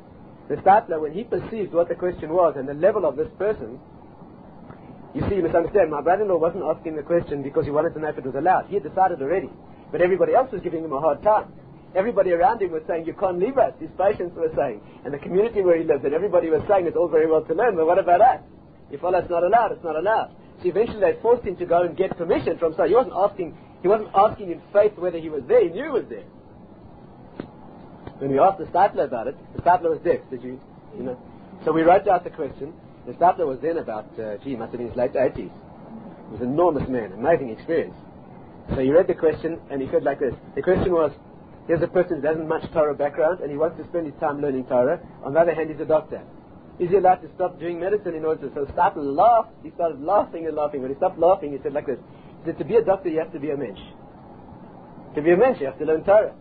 The Stapler, when he perceived what the question was and the level of this person, you see, you must understand, my brother-in-law wasn't asking the question because he wanted to know if it was allowed. He had decided already. But everybody else was giving him a hard time. Everybody around him was saying, you can't leave us. His patients were saying. And the community where he lived, and everybody was saying, it's all very well to learn, but what about us? If Allah it's not allowed, it's not allowed. So eventually they forced him to go and get permission from someone. He wasn't asking, he wasn't asking in faith whether he was there. He knew he was there. When we asked the Stapler about it, the Stapler was deaf, did you, you know? So we wrote out the question. The Stapler was then about, uh, gee, must have been his late eighties. He was an enormous man, amazing experience. So he read the question, and he said like this. The question was, here's a person who doesn't much Torah background, and he wants to spend his time learning Torah. On the other hand, he's a doctor. Is he allowed to stop doing medicine in order to... So Stapler laughed. He started laughing and laughing. When he stopped laughing, he said like this. He said, to be a doctor, you have to be a mensch. To be a mensch, you have to learn Torah.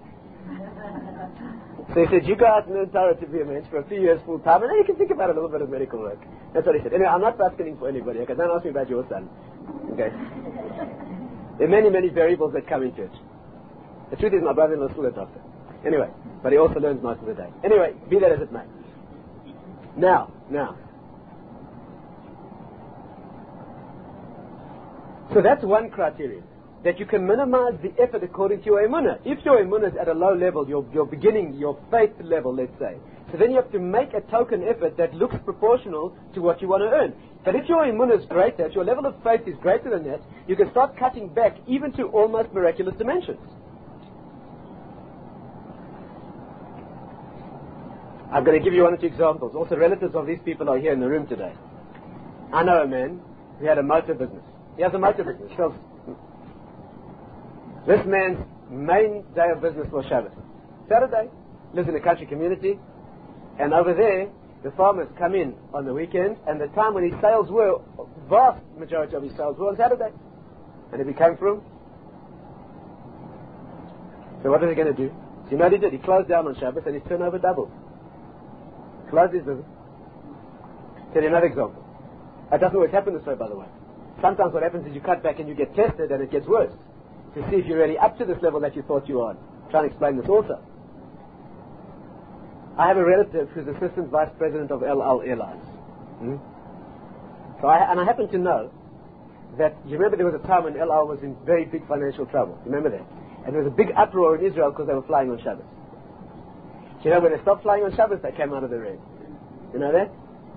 So he said, you go out and learn Torah to be a mensch for a few years full time, and then you can think about a little bit of medical work. That's what he said. Anyway, I'm not asking for anybody, okay? Don't ask me about your son. Okay? There are many, many variables that come into it. The truth is my brother-in-law is still a doctor. Anyway, but he also learns most of the day. Anyway, be that as it may. Now, now. So that's one criterion. That you can minimize the effort according to your emunah. If your emunah is at a low level, your, your beginning, your faith level, let's say, so then you have to make a token effort that looks proportional to what you want to earn. But if your emunah is greater, if your level of faith is greater than that, you can start cutting back even to almost miraculous dimensions. I'm going to give you one or two examples. Also, relatives of these people are here in the room today. I know a man who had a motor business. He has a motor business. Sells. This man's main day of business was Shabbos. Saturday, lives in a country community, and over there, the farmers come in on the weekend, and the time when his sales were, vast majority of his sales were on Saturday. And it became for him. So what is he going to do? So you know what he did? He closed down on Shabbos, and his turnover doubled. Closed his business. Tell you another example. That doesn't always happen this way, by the way. Sometimes what happens is you cut back and you get tested, and it gets worse. To see if you're really up to this level that you thought you were on. Try and explain this also. I have a relative who's assistant vice president of El Al Airlines. Hmm? So I, and I happen to know that, you remember there was a time when El Al was in very big financial trouble. You remember that? And there was a big uproar in Israel because they were flying on Shabbos. You know, when they stopped flying on Shabbos, they came out of the red. You know that?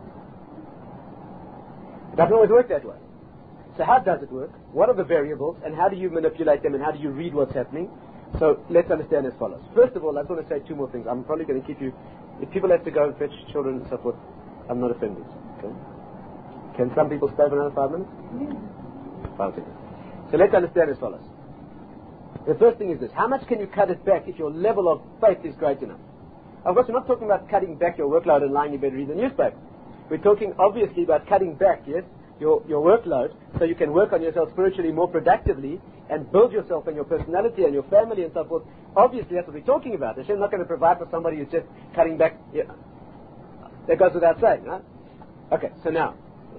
It doesn't always work that way. So how does it work? What are the variables, and how do you manipulate them, and how do you read what's happening? So let's understand as follows. First of all, I just want to say two more things. I'm probably going to keep you... If people have to go and fetch children and so forth, I'm not offended. Okay? Can some people stay for another five minutes? Yeah. Five minutes. So let's understand as follows. The first thing is this. How much can you cut it back if your level of faith is great enough? Of course, we're not talking about cutting back your workload and lying in bed reading the newspaper. We're talking, obviously, about cutting back, yes, your, your workload so you can work on yourself spiritually more productively and build yourself and your personality and your family and so forth. Obviously, that's what we're talking about. Hashem's not going to provide for somebody who's just cutting back. Yeah. That goes without saying, right? Okay, so now,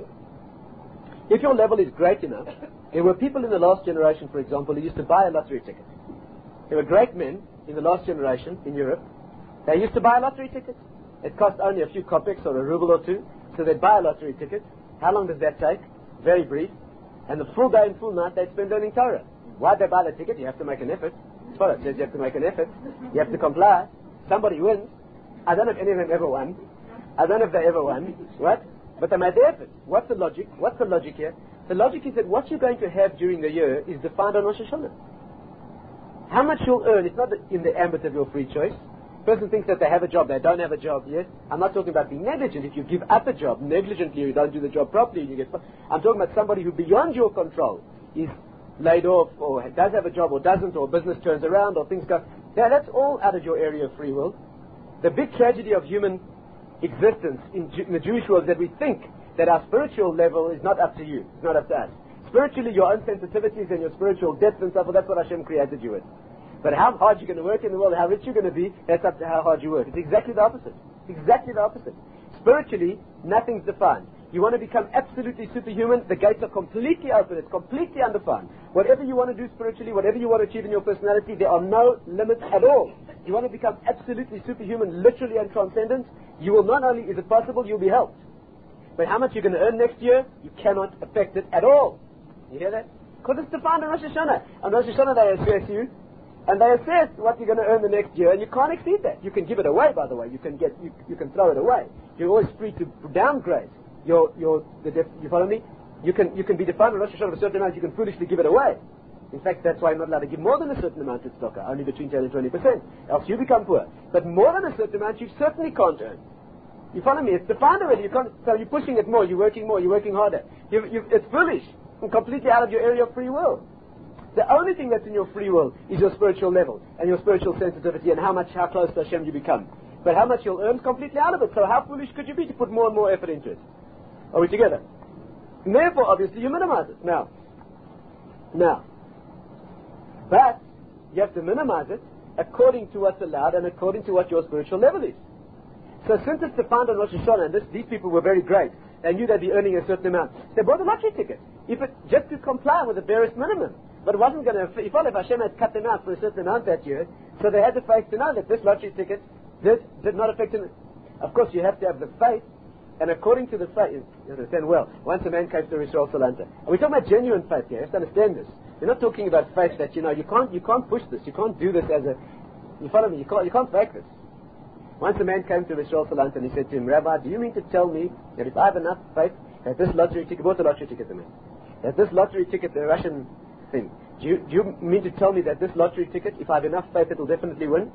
if your level is great enough, there were people in the last generation, for example, who used to buy a lottery ticket. There were great men in the last generation in Europe. They used to buy a lottery ticket. It cost only a few kopecks or a ruble or two, so they'd buy a lottery ticket. How long does that take? Very brief. And the full day and full night they'd spend learning Torah. Why'd they buy the ticket? You have to make an effort. That's what it says, you have to make an effort. You have to comply. Somebody wins. I don't know if any of them ever won. I don't know if they ever won. What? But they made the effort. What's the logic? What's the logic here? The logic is that what you're going to have during the year is defined on Rosh Hashanah. How much you'll earn is not in the ambit of your free choice. Person thinks that they have a job, they don't have a job, yes? I'm not talking about being negligent. If you give up a job negligently, you don't do the job properly, you get... I'm talking about somebody who beyond your control is laid off or does have a job or doesn't, or business turns around or things go... Yeah, that's all out of your area of free will. The big tragedy of human existence in, Ju- in the Jewish world is that we think that our spiritual level is not up to you, it's not up to us. Spiritually, your own sensitivities and your spiritual depth and stuff, well, that's what Hashem created you with. But how hard you're going to work in the world, how rich you're going to be, that's up to how hard you work. It's exactly the opposite. It's exactly the opposite. Spiritually, nothing's defined. You want to become absolutely superhuman, the gates are completely open. It's completely undefined. Whatever you want to do spiritually, whatever you want to achieve in your personality, there are no limits at all. you want to become absolutely superhuman, literally and transcendent, you will not only, is it possible, you'll be helped. But how much you're going to earn next year, you cannot affect it at all. You hear that? Because it's defined on Rosh Hashanah. On Rosh Hashanah they assess you, and they assess what you're going to earn the next year, and you can't exceed that. You can give it away, by the way. You can get, you, you can throw it away. You're always free to downgrade your, your, the def, you follow me? You can, you can be defined on Rosh Hashanah with a certain amount, you can foolishly give it away. In fact, that's why you're not allowed to give more than a certain amount to tzedakah, only between ten and twenty percent. Else you become poor. But more than a certain amount, you certainly can't earn. You follow me? It's defined already. You can't, so you're pushing it more, you're working more, you're working harder. You've, you've, it's foolish and completely out of your area of free will. The only thing that's in your free will is your spiritual level and your spiritual sensitivity and how much, how close to Hashem you become. But how much you'll earn is completely out of it. So how foolish could you be to put more and more effort into it? Are we together? And therefore, obviously, you minimize it. Now, now, but you have to minimize it according to what's allowed and according to what your spiritual level is. So since it's defined on Rosh Hashanah, and this, these people were very great, they knew they'd be earning a certain amount, they bought a lottery ticket, if it, just to comply with the barest minimum. But it wasn't going to, if if Hashem had cut them out for a certain amount that year, so they had the faith to know that this lottery ticket did, did not affect them. Of course, you have to have the faith, and according to the faith, you understand well, once a man came to Rishon Salanta, and we're talking about genuine faith here, you have to understand this. We're not talking about faith that, you know, you can't, you can't push this, you can't do this as a, you follow me, you can't, you can't fake this. Once a man came to Rishon Salanta and he said to him, Rabbi, do you mean to tell me that if I have enough faith, that this lottery ticket, bought a lottery ticket, the man, that this lottery ticket, the Russian thing, do you, do you mean to tell me that this lottery ticket, if I have enough faith, it will definitely win?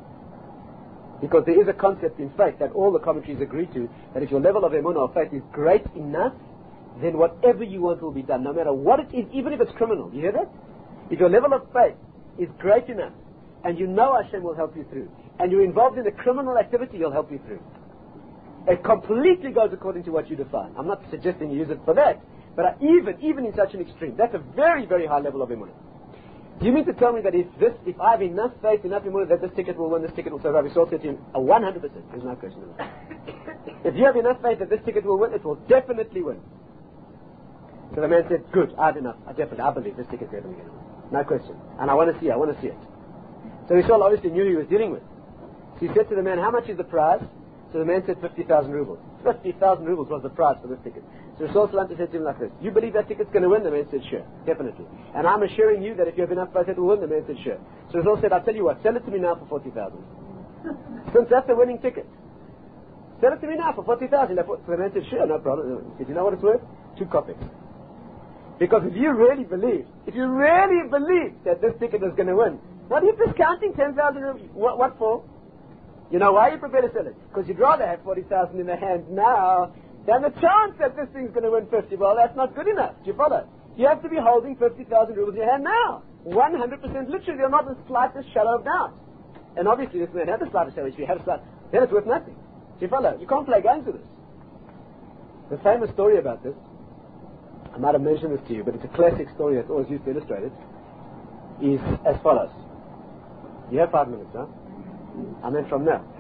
Because there is a concept in faith that all the commentaries agree to, that if your level of emunah or faith is great enough, then whatever you want will be done, no matter what it is, even if it's criminal. You hear that? If your level of faith is great enough, and you know Hashem will help you through, and you're involved in a criminal activity, He'll help you through. It completely goes according to what you define. I'm not suggesting you use it for that, but uh, even even in such an extreme, that's a very, very high level of emunah. Do you mean to tell me that if this, if I have enough faith, enough emunah, that this ticket will win, this ticket will, so Rabbi Saul said to him, a one hundred percent, there's no question about it. If you have enough faith that this ticket will win, it will definitely win. So the man said, good, I have enough, I definitely, I believe this ticket is definitely going to win. No question. And I want to see it, I want to see it. So Rishon obviously knew who he was dealing with. So he said to the man, how much is the prize? So the man said fifty thousand rubles. fifty thousand rubles was the price for this ticket. So Rishon Salanta said to him like this, you believe that ticket's going to win? The man said, sure, definitely. And I'm assuring you that if you have enough faith it will win? The man said, sure. So Rishon said, I'll tell you what, sell it to me now for forty thousand. Since that's a winning ticket. Sell it to me now for forty thousand. So the man said, sure, no problem. He said, you know what it's worth? Two copies. Because if you really believe, if you really believe that this ticket is going to win, what are you discounting ten thousand rupees? What, what for? You know why you prefer to sell it? Because you'd rather have forty thousand in the hand now than the chance that this thing's going to win fifty. Well, that's not good enough. Do you follow? You have to be holding fifty thousand rubles in your hand now. one hundred percent literally. You're not the slightest shadow of doubt. And obviously this man had the slightest shadow. If you had a slight, then it's worth nothing. Do you follow? You can't play games with this. The famous story about this, I might have mentioned this to you, but it's a classic story that's always used to illustrate it, is as follows. You have five minutes, huh? And then from now.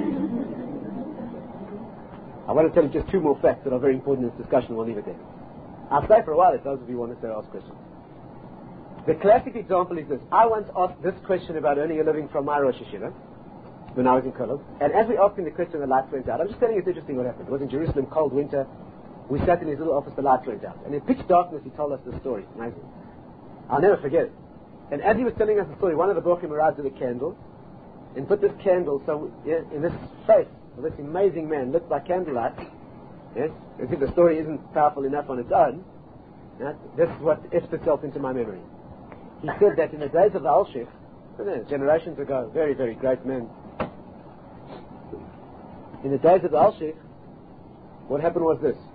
I want to tell you just two more facts that are very important in this discussion. We'll leave it there. I'll stay for a while if those of you want to say ask questions. The classic example is this. I once asked this question about earning a living from my Rosh Hashiva when I was in Kollel. And as we asked him the question, the lights went out. I'm just telling you it's interesting what happened. It was in Jerusalem, cold winter. We sat in his little office, the lights went out. And in pitch darkness, he told us the story. Amazing. I'll never forget it. And as he was telling us the story, one of the Bochim arrived with a candle and put this candle so yeah, in this face of this amazing man lit by candlelight. Yes, as if the story isn't powerful enough on its own. Yes, this is what etched itself into my memory. He said that in the days of the Alshich, generations ago, very, very great men, in the days of the Alshich, what happened was this.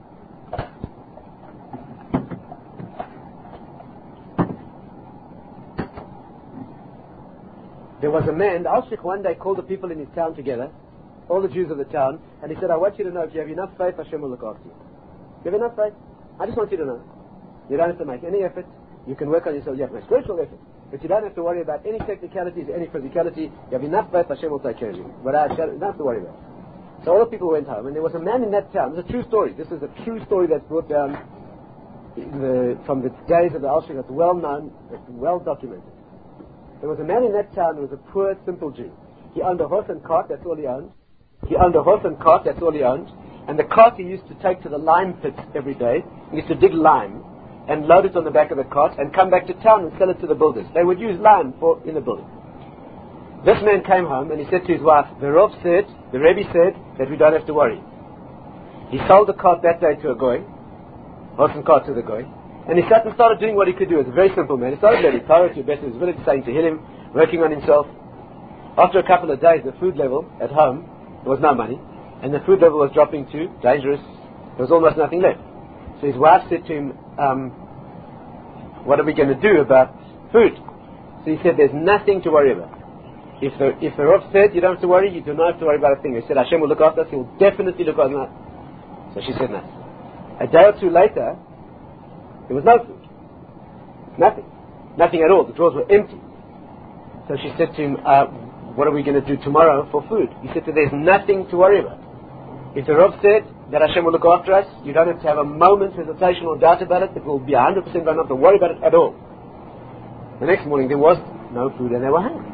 There was a man, the Alshich one day called the people in his town together, all the Jews of the town, and he said, I want you to know, if you have enough faith, Hashem will look after you. You have enough faith? I just want you to know. You don't have to make any effort. You can work on yourself. You have no spiritual effort. But you don't have to worry about any technicalities, any physicality. You have enough faith, Hashem will take care of you. But I don't have to worry about it. So all the people went home, and there was a man in that town. It's a true story. This is a true story that's brought down the, from the days of the Alshich. That's well known, it's well documented. There was a man in that town who was a poor, simple Jew. He owned a horse and cart, that's all he owned. He owned a horse and cart, that's all he owned. And the cart he used to take to the lime pits every day. He used to dig lime and load it on the back of the cart and come back to town and sell it to the builders. They would use lime for in the building. This man came home and he said to his wife, the Rav said, the Rebbe said that we don't have to worry. He sold the cart that day to a goy, horse and cart to the goy, and he sat and started doing what he could do. He was a very simple man. He started learning Torah to best of his village, saying Tehillim, working on himself. After a couple of days, the food level at home, there was no money, and the food level was dropping to dangerous. There was almost nothing left. So his wife said to him, um, what are we going to do about food? So he said, there's nothing to worry about. If the, if the Rav said you don't have to worry, you do not have to worry about a thing. He said, Hashem will look after us, He will definitely look after us. So she said no. A day or two later, there was no food. Nothing. Nothing at all. The drawers were empty. So she said to him, uh, what are we going to do tomorrow for food? He said to her, there's nothing to worry about. If the Rav said that Hashem will look after us, you don't have to have a moment's hesitation or doubt about it. It will be one hundred percent going not to worry about it at all. The next morning there was no food and they were hungry.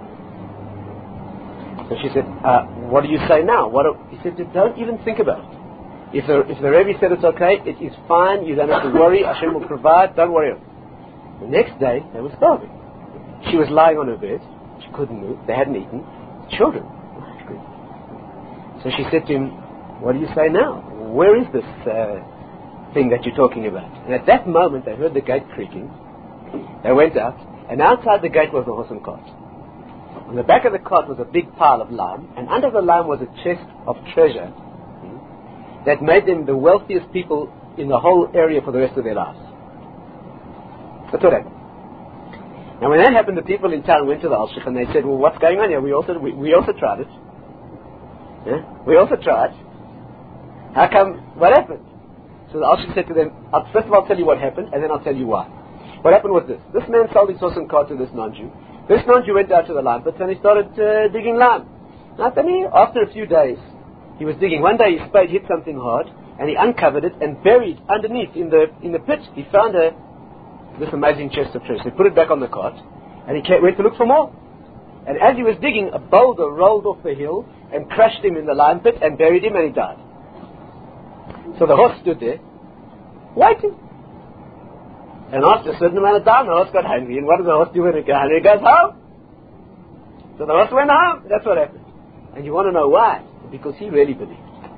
So she said, uh, what do you say now? What are, he said, don't even think about it. If the, if the Rebbe said it's okay, it is fine, you don't have to worry, Hashem will provide, don't worry about it. The next day, they were starving. She was lying on her bed, she couldn't move, they hadn't eaten, children were hungry. So she said to him, what do you say now? Where is this uh, thing that you're talking about? And at that moment, they heard the gate creaking, they went out, and outside the gate was the horse and cart. On the back of the cart was a big pile of lime, and under the lime was a chest of treasure that made them the wealthiest people in the whole area for the rest of their lives. That's what happened. Now when that happened, the people in town went to the Alshich and they said, well, what's going on here? We also, we, we also tried it. Yeah? We also tried. How come, what happened? So the Alshich said to them, I'll, first of all I'll tell you what happened and then I'll tell you why. What happened was this. This man sold his horse and cart to this non-Jew. This non-Jew went out to the lime pits and he started uh, digging lime. Now then he, after a few days, he was digging. One day his spade hit something hard, and he uncovered it and buried underneath in the in the pit. He found a this amazing chest of treasure. He put it back on the cart, and he came, went to look for more. And as he was digging, a boulder rolled off the hill and crushed him in the lime pit and buried him, and he died. So the horse stood there, waiting. And after a certain amount of time, the horse got hungry. And what does the horse do when it gets hungry? It goes home. So the horse went home. That's what happened. And you want to know why? Because he really believed.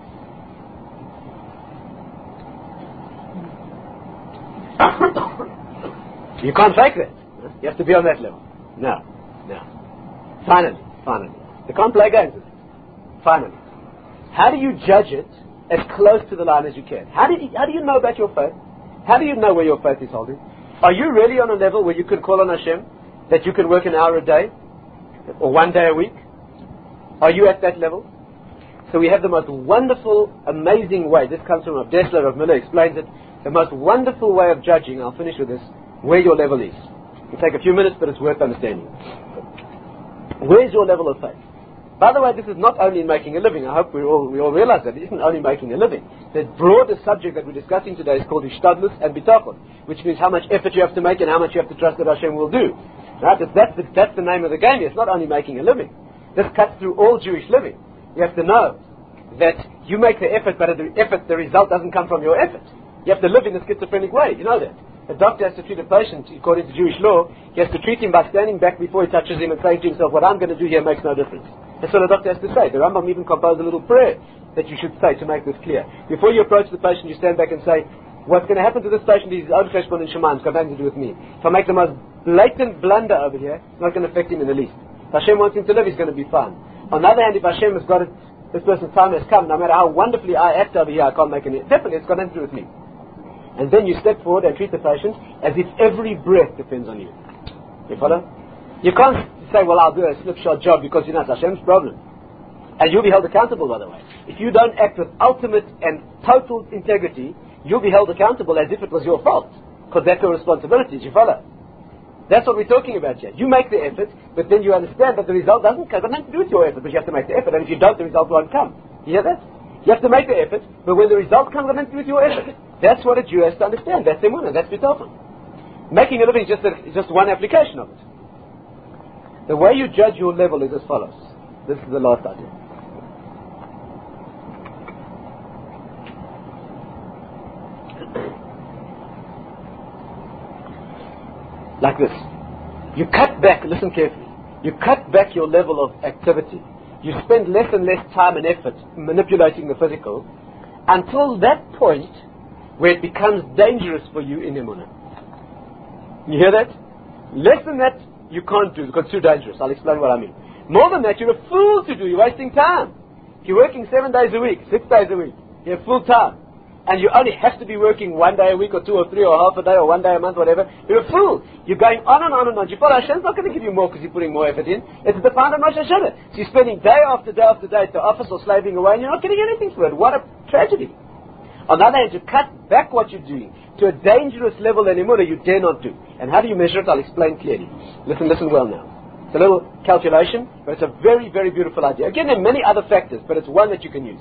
You can't fake that. You have to be on that level. No, no. Finally, finally. You can't play games with it. Finally. How do you judge it as close to the line as you can? How do you, how do you know about your faith? How do you know where your faith is holding? Are you really on a level where you can call on Hashem? That you can work an hour a day? Or one day a week? Are you at that level? So we have the most wonderful, amazing way. This comes from Rav Dessler, Rav Miller explains it. The most wonderful way of judging, I'll finish with this, where your level is. It'll take a few minutes, but it's worth understanding. Where's your level of faith? By the way, this is not only in making a living. I hope we all, we all realize that. It isn't only making a living. The broader subject that we're discussing today is called Ishtadlus and Bitachon, which means how much effort you have to make and how much you have to trust that Hashem will do. Right? That's the, that's the name of the game. It's not only making a living. This cuts through all Jewish living. You have to know that you make the effort, but the effort, the result doesn't come from your effort. You have to live in a schizophrenic way. You know that. A doctor has to treat a patient, according to Jewish law, he has to treat him by standing back before he touches him and saying to himself, what I'm going to do here makes no difference. That's what a doctor has to say. The Rambam even composed a little prayer that you should say to make this clear. Before you approach the patient, you stand back and say, what's going to happen to this patient is his own cheshbon and shemaim. It's got nothing to do with me. If I make the most blatant blunder over here, it's not going to affect him in the least. If Hashem wants him to live, he's going to be fine. On the other hand, if Hashem has got it, this person's time has come, no matter how wonderfully I act over here, I can't make any. Definitely, it's got nothing to do with me. And then you step forward and treat the patient as if every breath depends on you. You follow? You can't say, well, I'll do a slipshod job because, you know, it's Hashem's problem. And you'll be held accountable, by the way. If you don't act with ultimate and total integrity, you'll be held accountable as if it was your fault. Because that's your responsibility. Do you follow? That's what we're talking about here. You make the effort, but then you understand that the result doesn't have nothing to do with your effort, but you have to make the effort. And if you don't, the result won't come. You hear that? You have to make the effort, but when the result comes, it has nothing to do with your effort. That's what a Jew has to understand. That's emunah. That's bitachon. Making a living is just, a, is just one application of it. The way you judge your level is as follows. This is the last idea. Like this. You cut back, listen carefully, you cut back your level of activity. You spend less and less time and effort manipulating the physical until that point where it becomes dangerous for you in Emunah. You hear that? Less than that, you can't do because it's too dangerous. I'll explain what I mean. More than that, you're a fool to do. You're wasting time. If you're working seven days a week, six days a week, you're full time, and you only have to be working one day a week or two or three or half a day or one day a month, whatever, you're a fool. You're going on and on and on. You follow Hashem's not going to give you more because you're putting more effort in. It's defined on Rosh Hashanah. So you're spending day after day after day at the office or slaving away and you're not getting anything for it. What a tragedy. On the other hand, you cut back what you're doing to a dangerous level in Emunah you dare not do. And how do you measure it? I'll explain clearly. Listen, listen well now. It's a little calculation, but it's a very, very beautiful idea. Again, there are many other factors, but it's one that you can use.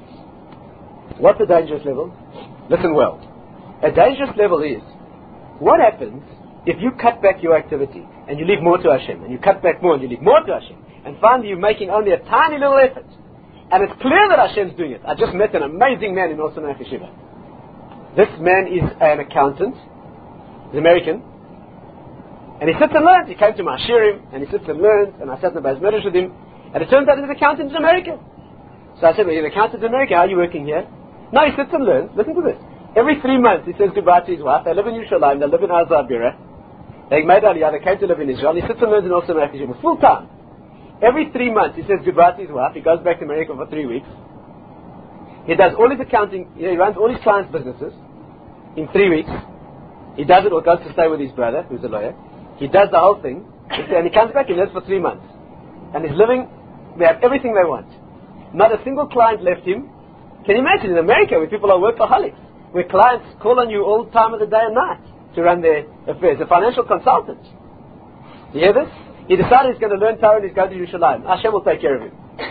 What's a dangerous level? Listen well. A dangerous level is, what happens if you cut back your activity and you leave more to Hashem, and you cut back more and you leave more to Hashem, and finally you're making only a tiny little effort, and it's clear that Hashem's doing it. I just met an amazing man in Osana Yeshiva. This man is an accountant. He's American. And he sits and learns. He came to my shirim, and he sits and learns, and I sat in the Bais Medrash with him, and it turns out he's an accountant in America. So I said, well, you're an accountant in America, how are you working here? No, he sits and learns. Listen to this. Every three months he says goodbye to his wife. They live in Yerushalayim, they live in Azar Bira. They made Aliyah, they came to live in Israel. He sits and learns in Osana Yeshiva full time. Every three months he says goodbye to his wife. He goes back to America for three weeks. He does all his accounting, he runs all his clients' businesses in three weeks. He does it or goes to stay with his brother, who's a lawyer. He does the whole thing, and he comes back and lives for three months. And he's living, they have everything they want. Not a single client left him. Can you imagine in America where people are workaholics, where clients call on you all the time of the day and night to run their affairs, a financial consultant. You hear this? He decided he's going to learn Torah and he's going to Yerushalayim. Hashem will take care of him.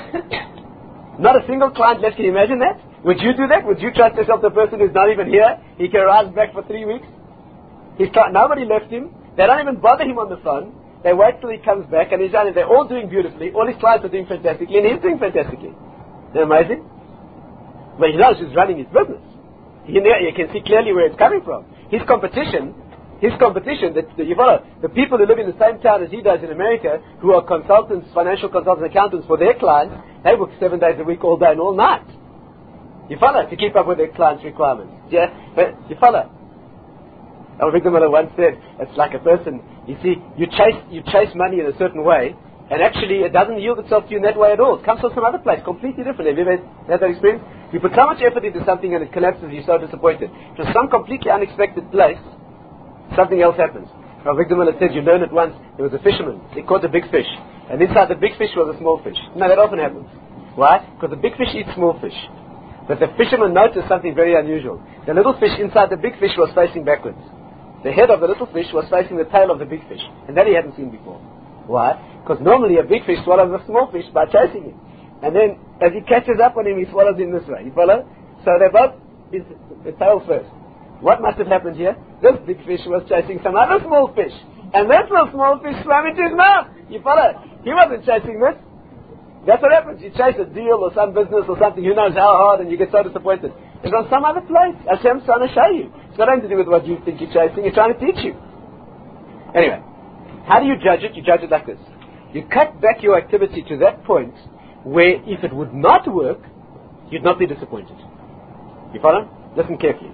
Not a single client left. Can you imagine that? Would you do that? Would you trust yourself to a person who's not even here? He can arrive back for three weeks. He's got, nobody left him. They don't even bother him on the phone. They wait till he comes back, and he's done it. They're all doing beautifully. All his clients are doing fantastically, and he's doing fantastically. Isn't that amazing? But he knows who's running his business. You, know, you can see clearly where it's coming from. His competition, his competition, the, the, you follow, the people who live in the same town as he does in America, who are consultants, financial consultants, accountants for their clients, they work seven days a week, all day and all night. You follow? To keep up with their clients' requirements. Yeah? But you follow? Al Victor Miller once said, it's like a person, you see, you chase, you chase money in a certain way, and actually it doesn't yield itself to you in that way at all. It comes from some other place, completely different. Have you ever had that experience? You put so much effort into something and it collapses, you're so disappointed. From some completely unexpected place, something else happens. Al Victor Miller said, you learn it once, there was a fisherman, he caught a big fish, and inside the big fish was a small fish. No, that often happens. Why? Because the big fish eats small fish. But the fisherman noticed something very unusual. The little fish inside the big fish was facing backwards. The head of the little fish was facing the tail of the big fish. And that he hadn't seen before. Why? Because normally a big fish swallows a small fish by chasing him. And then as he catches up on him, he swallows him this way. You follow? So they both, is the tail first. What must have happened here? This big fish was chasing some other small fish. And that little small fish swam into his mouth. You follow? He wasn't chasing this. That's what happens. You chase a deal or some business or something, who knows how hard, and you get so disappointed. It's on some other place. Hashem's trying to show you. It's got nothing to do with what you think you're chasing. He's trying to teach you. Anyway, how do you judge it? You judge it like this. You cut back your activity to that point where if it would not work, you'd not be disappointed. You follow? Listen carefully.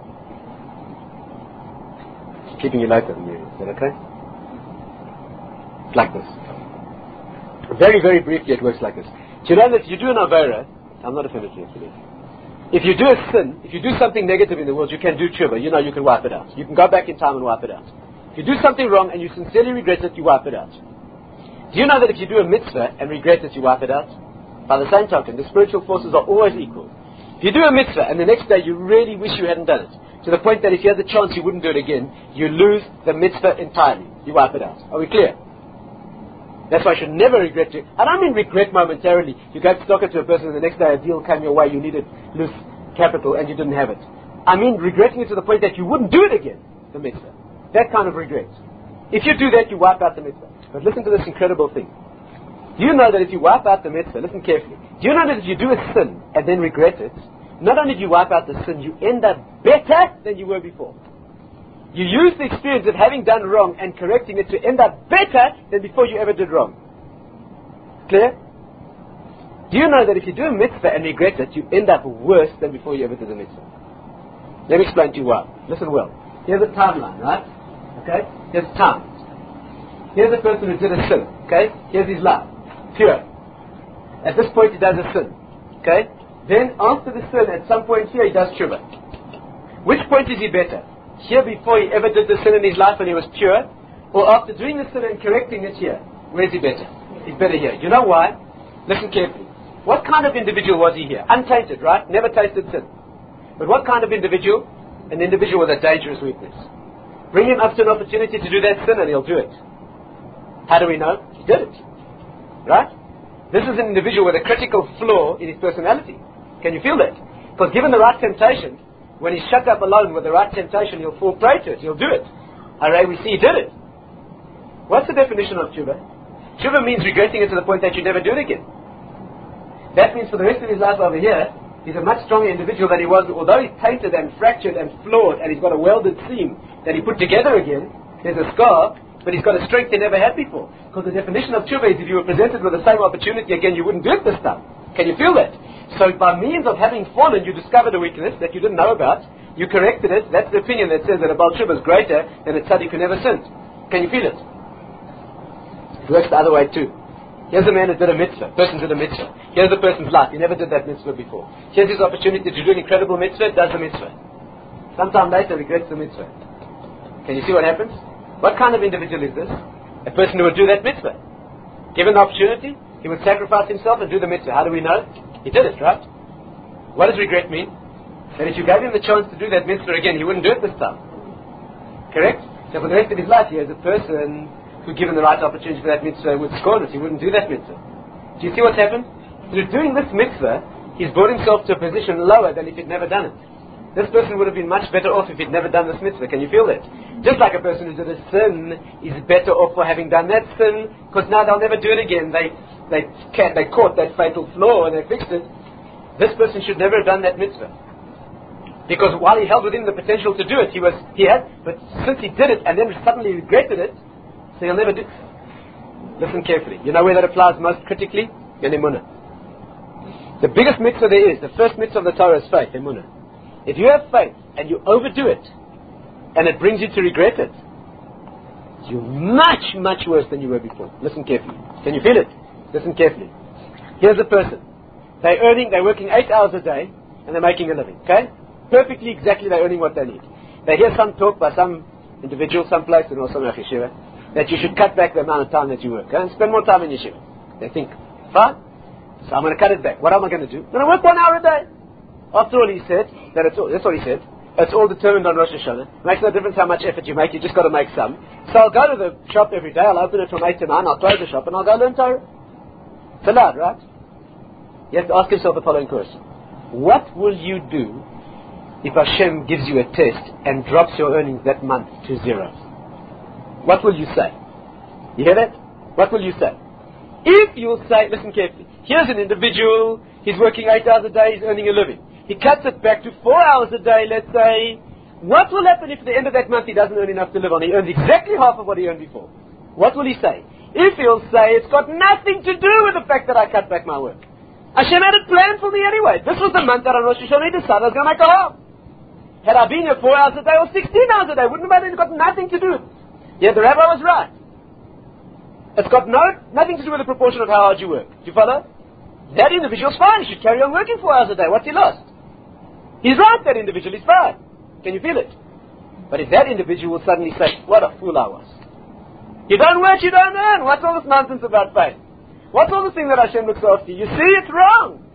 It's keeping you later than you. Is that okay? It's like this. Very, very briefly it works like this. Do you know that you do an avera? I'm not offended you today. If you do a sin, if you do something negative in the world, you can do tshuva. You know, you can wipe it out. You can go back in time and wipe it out. If you do something wrong and you sincerely regret it, you wipe it out. Do you know that if you do a mitzvah and regret it, you wipe it out? By the same token, the spiritual forces are always equal. If you do a mitzvah and the next day you really wish you hadn't done it, to the point that if you had the chance you wouldn't do it again, you lose the mitzvah entirely. You wipe it out. Are we clear? That's why I should never regret it. I don't mean regret momentarily. You go to talk to a person and the next day a deal came your way, you needed loose capital and you didn't have it. I mean regretting it to the point that you wouldn't do it again, the mitzvah. That kind of regret. If you do that, you wipe out the mitzvah. But listen to this incredible thing. Do you know that if you wipe out the mitzvah, listen carefully, do you know that if you do a sin and then regret it, not only do you wipe out the sin, you end up better than you were before. You use the experience of having done wrong and correcting it to end up better than before you ever did wrong. Clear? Do you know that if you do a mitzvah and regret it, you end up worse than before you ever did a mitzvah? Let me explain to you why. Listen well. Here's a timeline, right? Okay? Here's time. Here's a person who did a sin. Okay? Here's his life. Pure. At this point he does a sin. Okay? Then after the sin, at some point here, he does tshuva. Which point is he better? Here before he ever did the sin in his life when he was pure? Or after doing the sin and correcting it here? Where is he better? He's better here. You know why? Listen carefully. What kind of individual was he here? Untainted, right? Never tasted sin. But what kind of individual? An individual with a dangerous weakness. Bring him up to an opportunity to do that sin and he'll do it. How do we know? He did it. Right? This is an individual with a critical flaw in his personality. Can you feel that? Because given the right temptation, when he's shut up alone with the right temptation, he'll fall prey to it. He'll do it. Alright, we see he did it. What's the definition of tshuva? Tshuva means regretting it to the point that you never do it again. That means for the rest of his life over here, he's a much stronger individual than he was, although he's tainted and fractured and flawed, and he's got a welded seam that he put together again. There's a scar, but he's got a strength he never had before. Because the definition of tshuva is if you were presented with the same opportunity again, you wouldn't do it this time. Can you feel that? So by means of having fallen, you discovered a weakness that you didn't know about, you corrected it. That's the opinion that says that a Baal Tshuva is greater than a tzaddik who never sinned. Can you feel it? It works the other way too. Here's a man who did a mitzvah. Person did a mitzvah. Here's a person's life. He never did that mitzvah before. Here's his opportunity to do an incredible mitzvah, does the mitzvah. Sometime later regrets the mitzvah. Can you see what happens? What kind of individual is this? A person who would do that mitzvah. Given the opportunity, he would sacrifice himself and do the mitzvah. How do we know? He did it, right? What does regret mean? That if you gave him the chance to do that mitzvah again, he wouldn't do it this time. Correct? So for the rest of his life, he is a person who, given the right opportunity for that mitzvah, would scorn it. He wouldn't do that mitzvah. Do you see what's happened? Through doing this mitzvah, he's brought himself to a position lower than if he'd never done it. This person would have been much better off if he'd never done this mitzvah. Can you feel that? Just like a person who did a sin is better off for having done that sin, because now they'll never do it again. They they can, they caught that fatal flaw and they fixed it. This person should never have done that mitzvah. Because while he held within the potential to do it, he was he had, but since he did it and then suddenly regretted it, so he'll never do it. Listen carefully. You know where that applies most critically? In Emunah. The biggest mitzvah there is, the first mitzvah of the Torah is faith, Emunah. If you have faith and you overdo it, and it brings you to regret it, you're much, much worse than you were before. Listen carefully. Can you feel it? Listen carefully. Here's a person. They're earning, they're working eight hours a day, and they're making a living. Okay? Perfectly, exactly, they're earning what they need. They hear some talk by some individual, someplace, and also in yeshiva, that you should cut back the amount of time that you work, okay? And spend more time in yeshiva. They think, fine, so I'm going to cut it back. What am I going to do? I'm going to work one hour a day. After all, he said, that it's all, that's what he said, it's all determined on Rosh Hashanah. It makes no difference how much effort you make, you just got to make some. So I'll go to the shop every day, I'll open it from eight to nine, I'll close the shop, and I'll go learn Torah. It's allowed, right? You have to ask yourself the following question. What will you do if Hashem gives you a test and drops your earnings that month to zero? What will you say? You hear that? What will you say? If you'll say, listen carefully, here's an individual, he's working eight hours a day, he's earning a living. He cuts it back to four hours a day, let's say. What will happen if at the end of that month he doesn't earn enough to live on? He earns exactly half of what he earned before. What will he say? If he'll say, it's got nothing to do with the fact that I cut back my work. Hashem had it planned for me anyway. This was the month that on Rosh Hashanah he decided I was going to make a half. Had I been here four hours a day or sixteen hours a day, wouldn't have got nothing to do. Yeah, the rabbi was right. It's got no nothing to do with the proportion of how hard you work. Do you follow? That individual's fine. He should carry on working four hours a day. What's he lost? He's right, that individual is fine. Can you feel it? But if that individual will suddenly say, what a fool I was. You don't work, you don't earn. What's all this nonsense about faith? What's all this thing that Hashem looks after you? You see, it's wrong.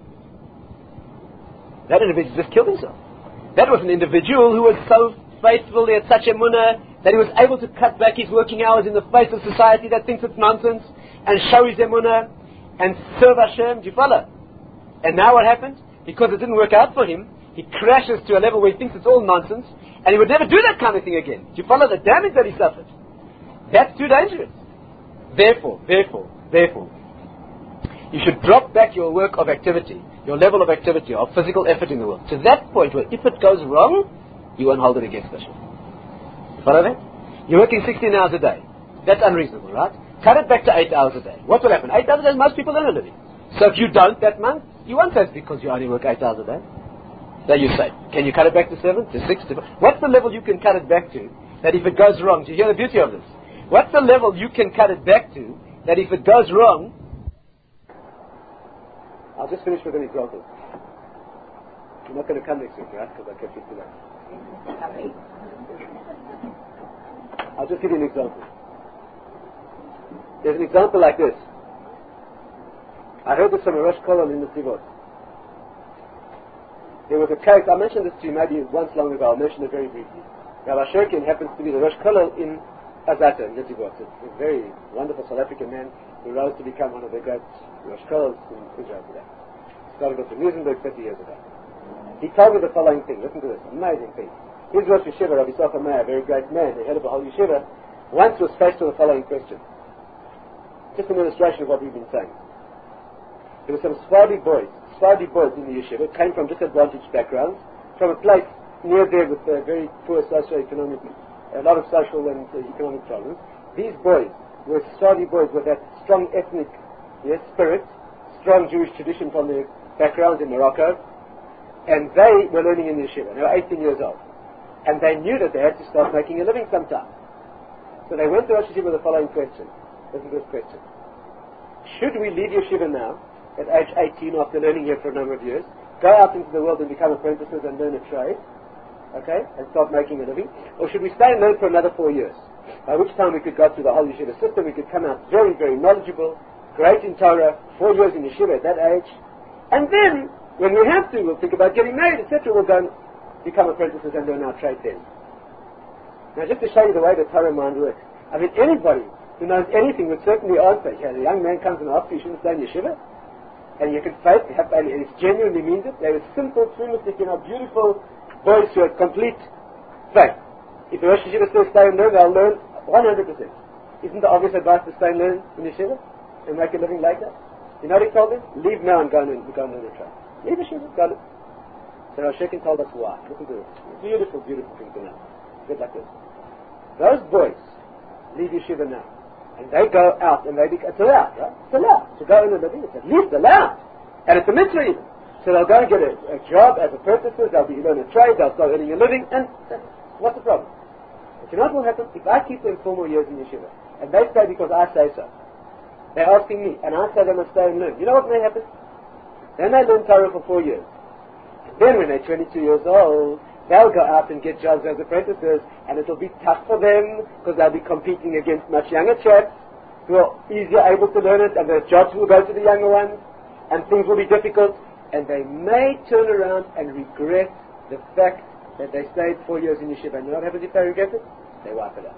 That individual just killed himself. That was an individual who was so faithful, he had such emunah, that he was able to cut back his working hours in the face of society that thinks it's nonsense, and show his emunah, and serve Hashem. Do you follow? And now what happened? Because it didn't work out for him, he crashes to a level where he thinks it's all nonsense, and he would never do that kind of thing again. Do you follow the damage that he suffered? That's too dangerous. Therefore, therefore, therefore, you should drop back your work of activity, your level of activity, of physical effort in the world, to that point where if it goes wrong, you won't hold it against the ship. You follow that? You're working sixteen hours a day. That's unreasonable, right? Cut it back to eight hours a day. What will happen? Eight hours a day, most people earn a living. So if you don't that month, you won't say it's because you only work eight hours a day. So you say, can you cut it back to seven, to six, to... What's the level you can cut it back to that if it goes wrong, do you hear the beauty of this? What's the level you can cut it back to that if it goes wrong... I'll just finish with an example. You're not going to come next week, right? Because I kept you too late. I'll just give you an example. There's an example like this. I heard this from a Rosh Kollel in the Tivot. There was a case, I mentioned this to you maybe once long ago, I'll mention it very briefly. Rabbi Shurkin happens to be the Rosh Kollel in Azata, in the Tivot. It's a very wonderful South African man who rose to become one of the great Rosh Kollels in Israel today. Started off in Newsomburg thirty years ago. He told me the following thing, listen to this, amazing thing. His Rosh Yeshiva, Rabbi Sofer Meir, a very great man, the head of the whole Yeshiva, once was faced with the following question. Just an illustration of what we've been saying. There were some Sephardi boys, Sephardi boys in the Yeshiva, came from disadvantaged backgrounds, from a place near there with uh, very poor socio-economic, a lot of social and uh, economic problems. These boys were Sephardi boys with that strong ethnic yes, spirit, strong Jewish tradition from their backgrounds in Morocco, and they were learning in the Yeshiva. They were eighteen years old. And they knew that they had to start making a living sometime. So they went to Rosh Yeshiva with the following question. Listen to this question. Should we leave Yeshiva now, at age eighteen, after learning here for a number of years, go out into the world and become apprentices and learn a trade, okay, and start making a living? Or should we stay and learn for another four years? By which time we could go through the whole Yeshiva system, we could come out very, very knowledgeable, great in Torah, four years in Yeshiva at that age, and then, when we have to, we'll think about getting married, et cetera, we'll go and become apprentices and learn our trade then. Now, just to show you the way the Torah mind works, I mean, anybody who knows anything would certainly answer, yeah, the young man comes and asks you, you shouldn't stay in Yeshiva, and you can faith, have, and it genuinely means it. They were simple, primitive, you know, beautiful boys who had complete faith. If the Rosh Yeshiva says stay and learn, they'll learn one hundred percent. Isn't the obvious advice to stay and learn in Yeshiva and make a living later? You know what he told them? Leave now and go and, go and learn a trade. Leave Yeshiva, go learn. So Rosh Yeshiva told us why. Listen to this. Beautiful, beautiful thing to know. Good like this. Those boys leave Yeshiva now. And they go out and they become, it's allowed, right? It's allowed to go in and living. It's at least allowed. And it's a mitzvah even. So they'll go and get a, a job as apprentices, they'll be learn a trade, they'll start earning a living, and what's the problem? But you know what will happen? If I keep them four more years in Yeshiva, and they stay because I say so, they're asking me, and I say they must stay and learn. You know what may happen? Then they learn Torah for four years. And then when they're twenty-two years old, they'll go out and get jobs as apprentices, and it'll be tough for them because they'll be competing against much younger chaps who are easier able to learn it, and their jobs will go to the younger ones, and things will be difficult, and they may turn around and regret the fact that they stayed four years in Yeshiva. And you know what happens if they regret it? They wipe it out.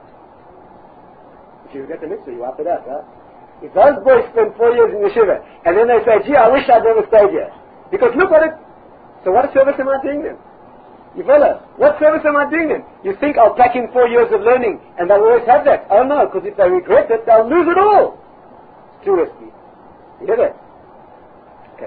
If you regret the mitzvah, you wipe it out, right? If those boys spend four years in Yeshiva, and then they say, gee, I wish I'd never stayed here. Because look what it... So what service am I doing then? You follow? What service am I doing then? You think I'll pack in four years of learning and they'll always have that? Oh no, because if they regret it, they'll lose it all. It's too risky. You hear that?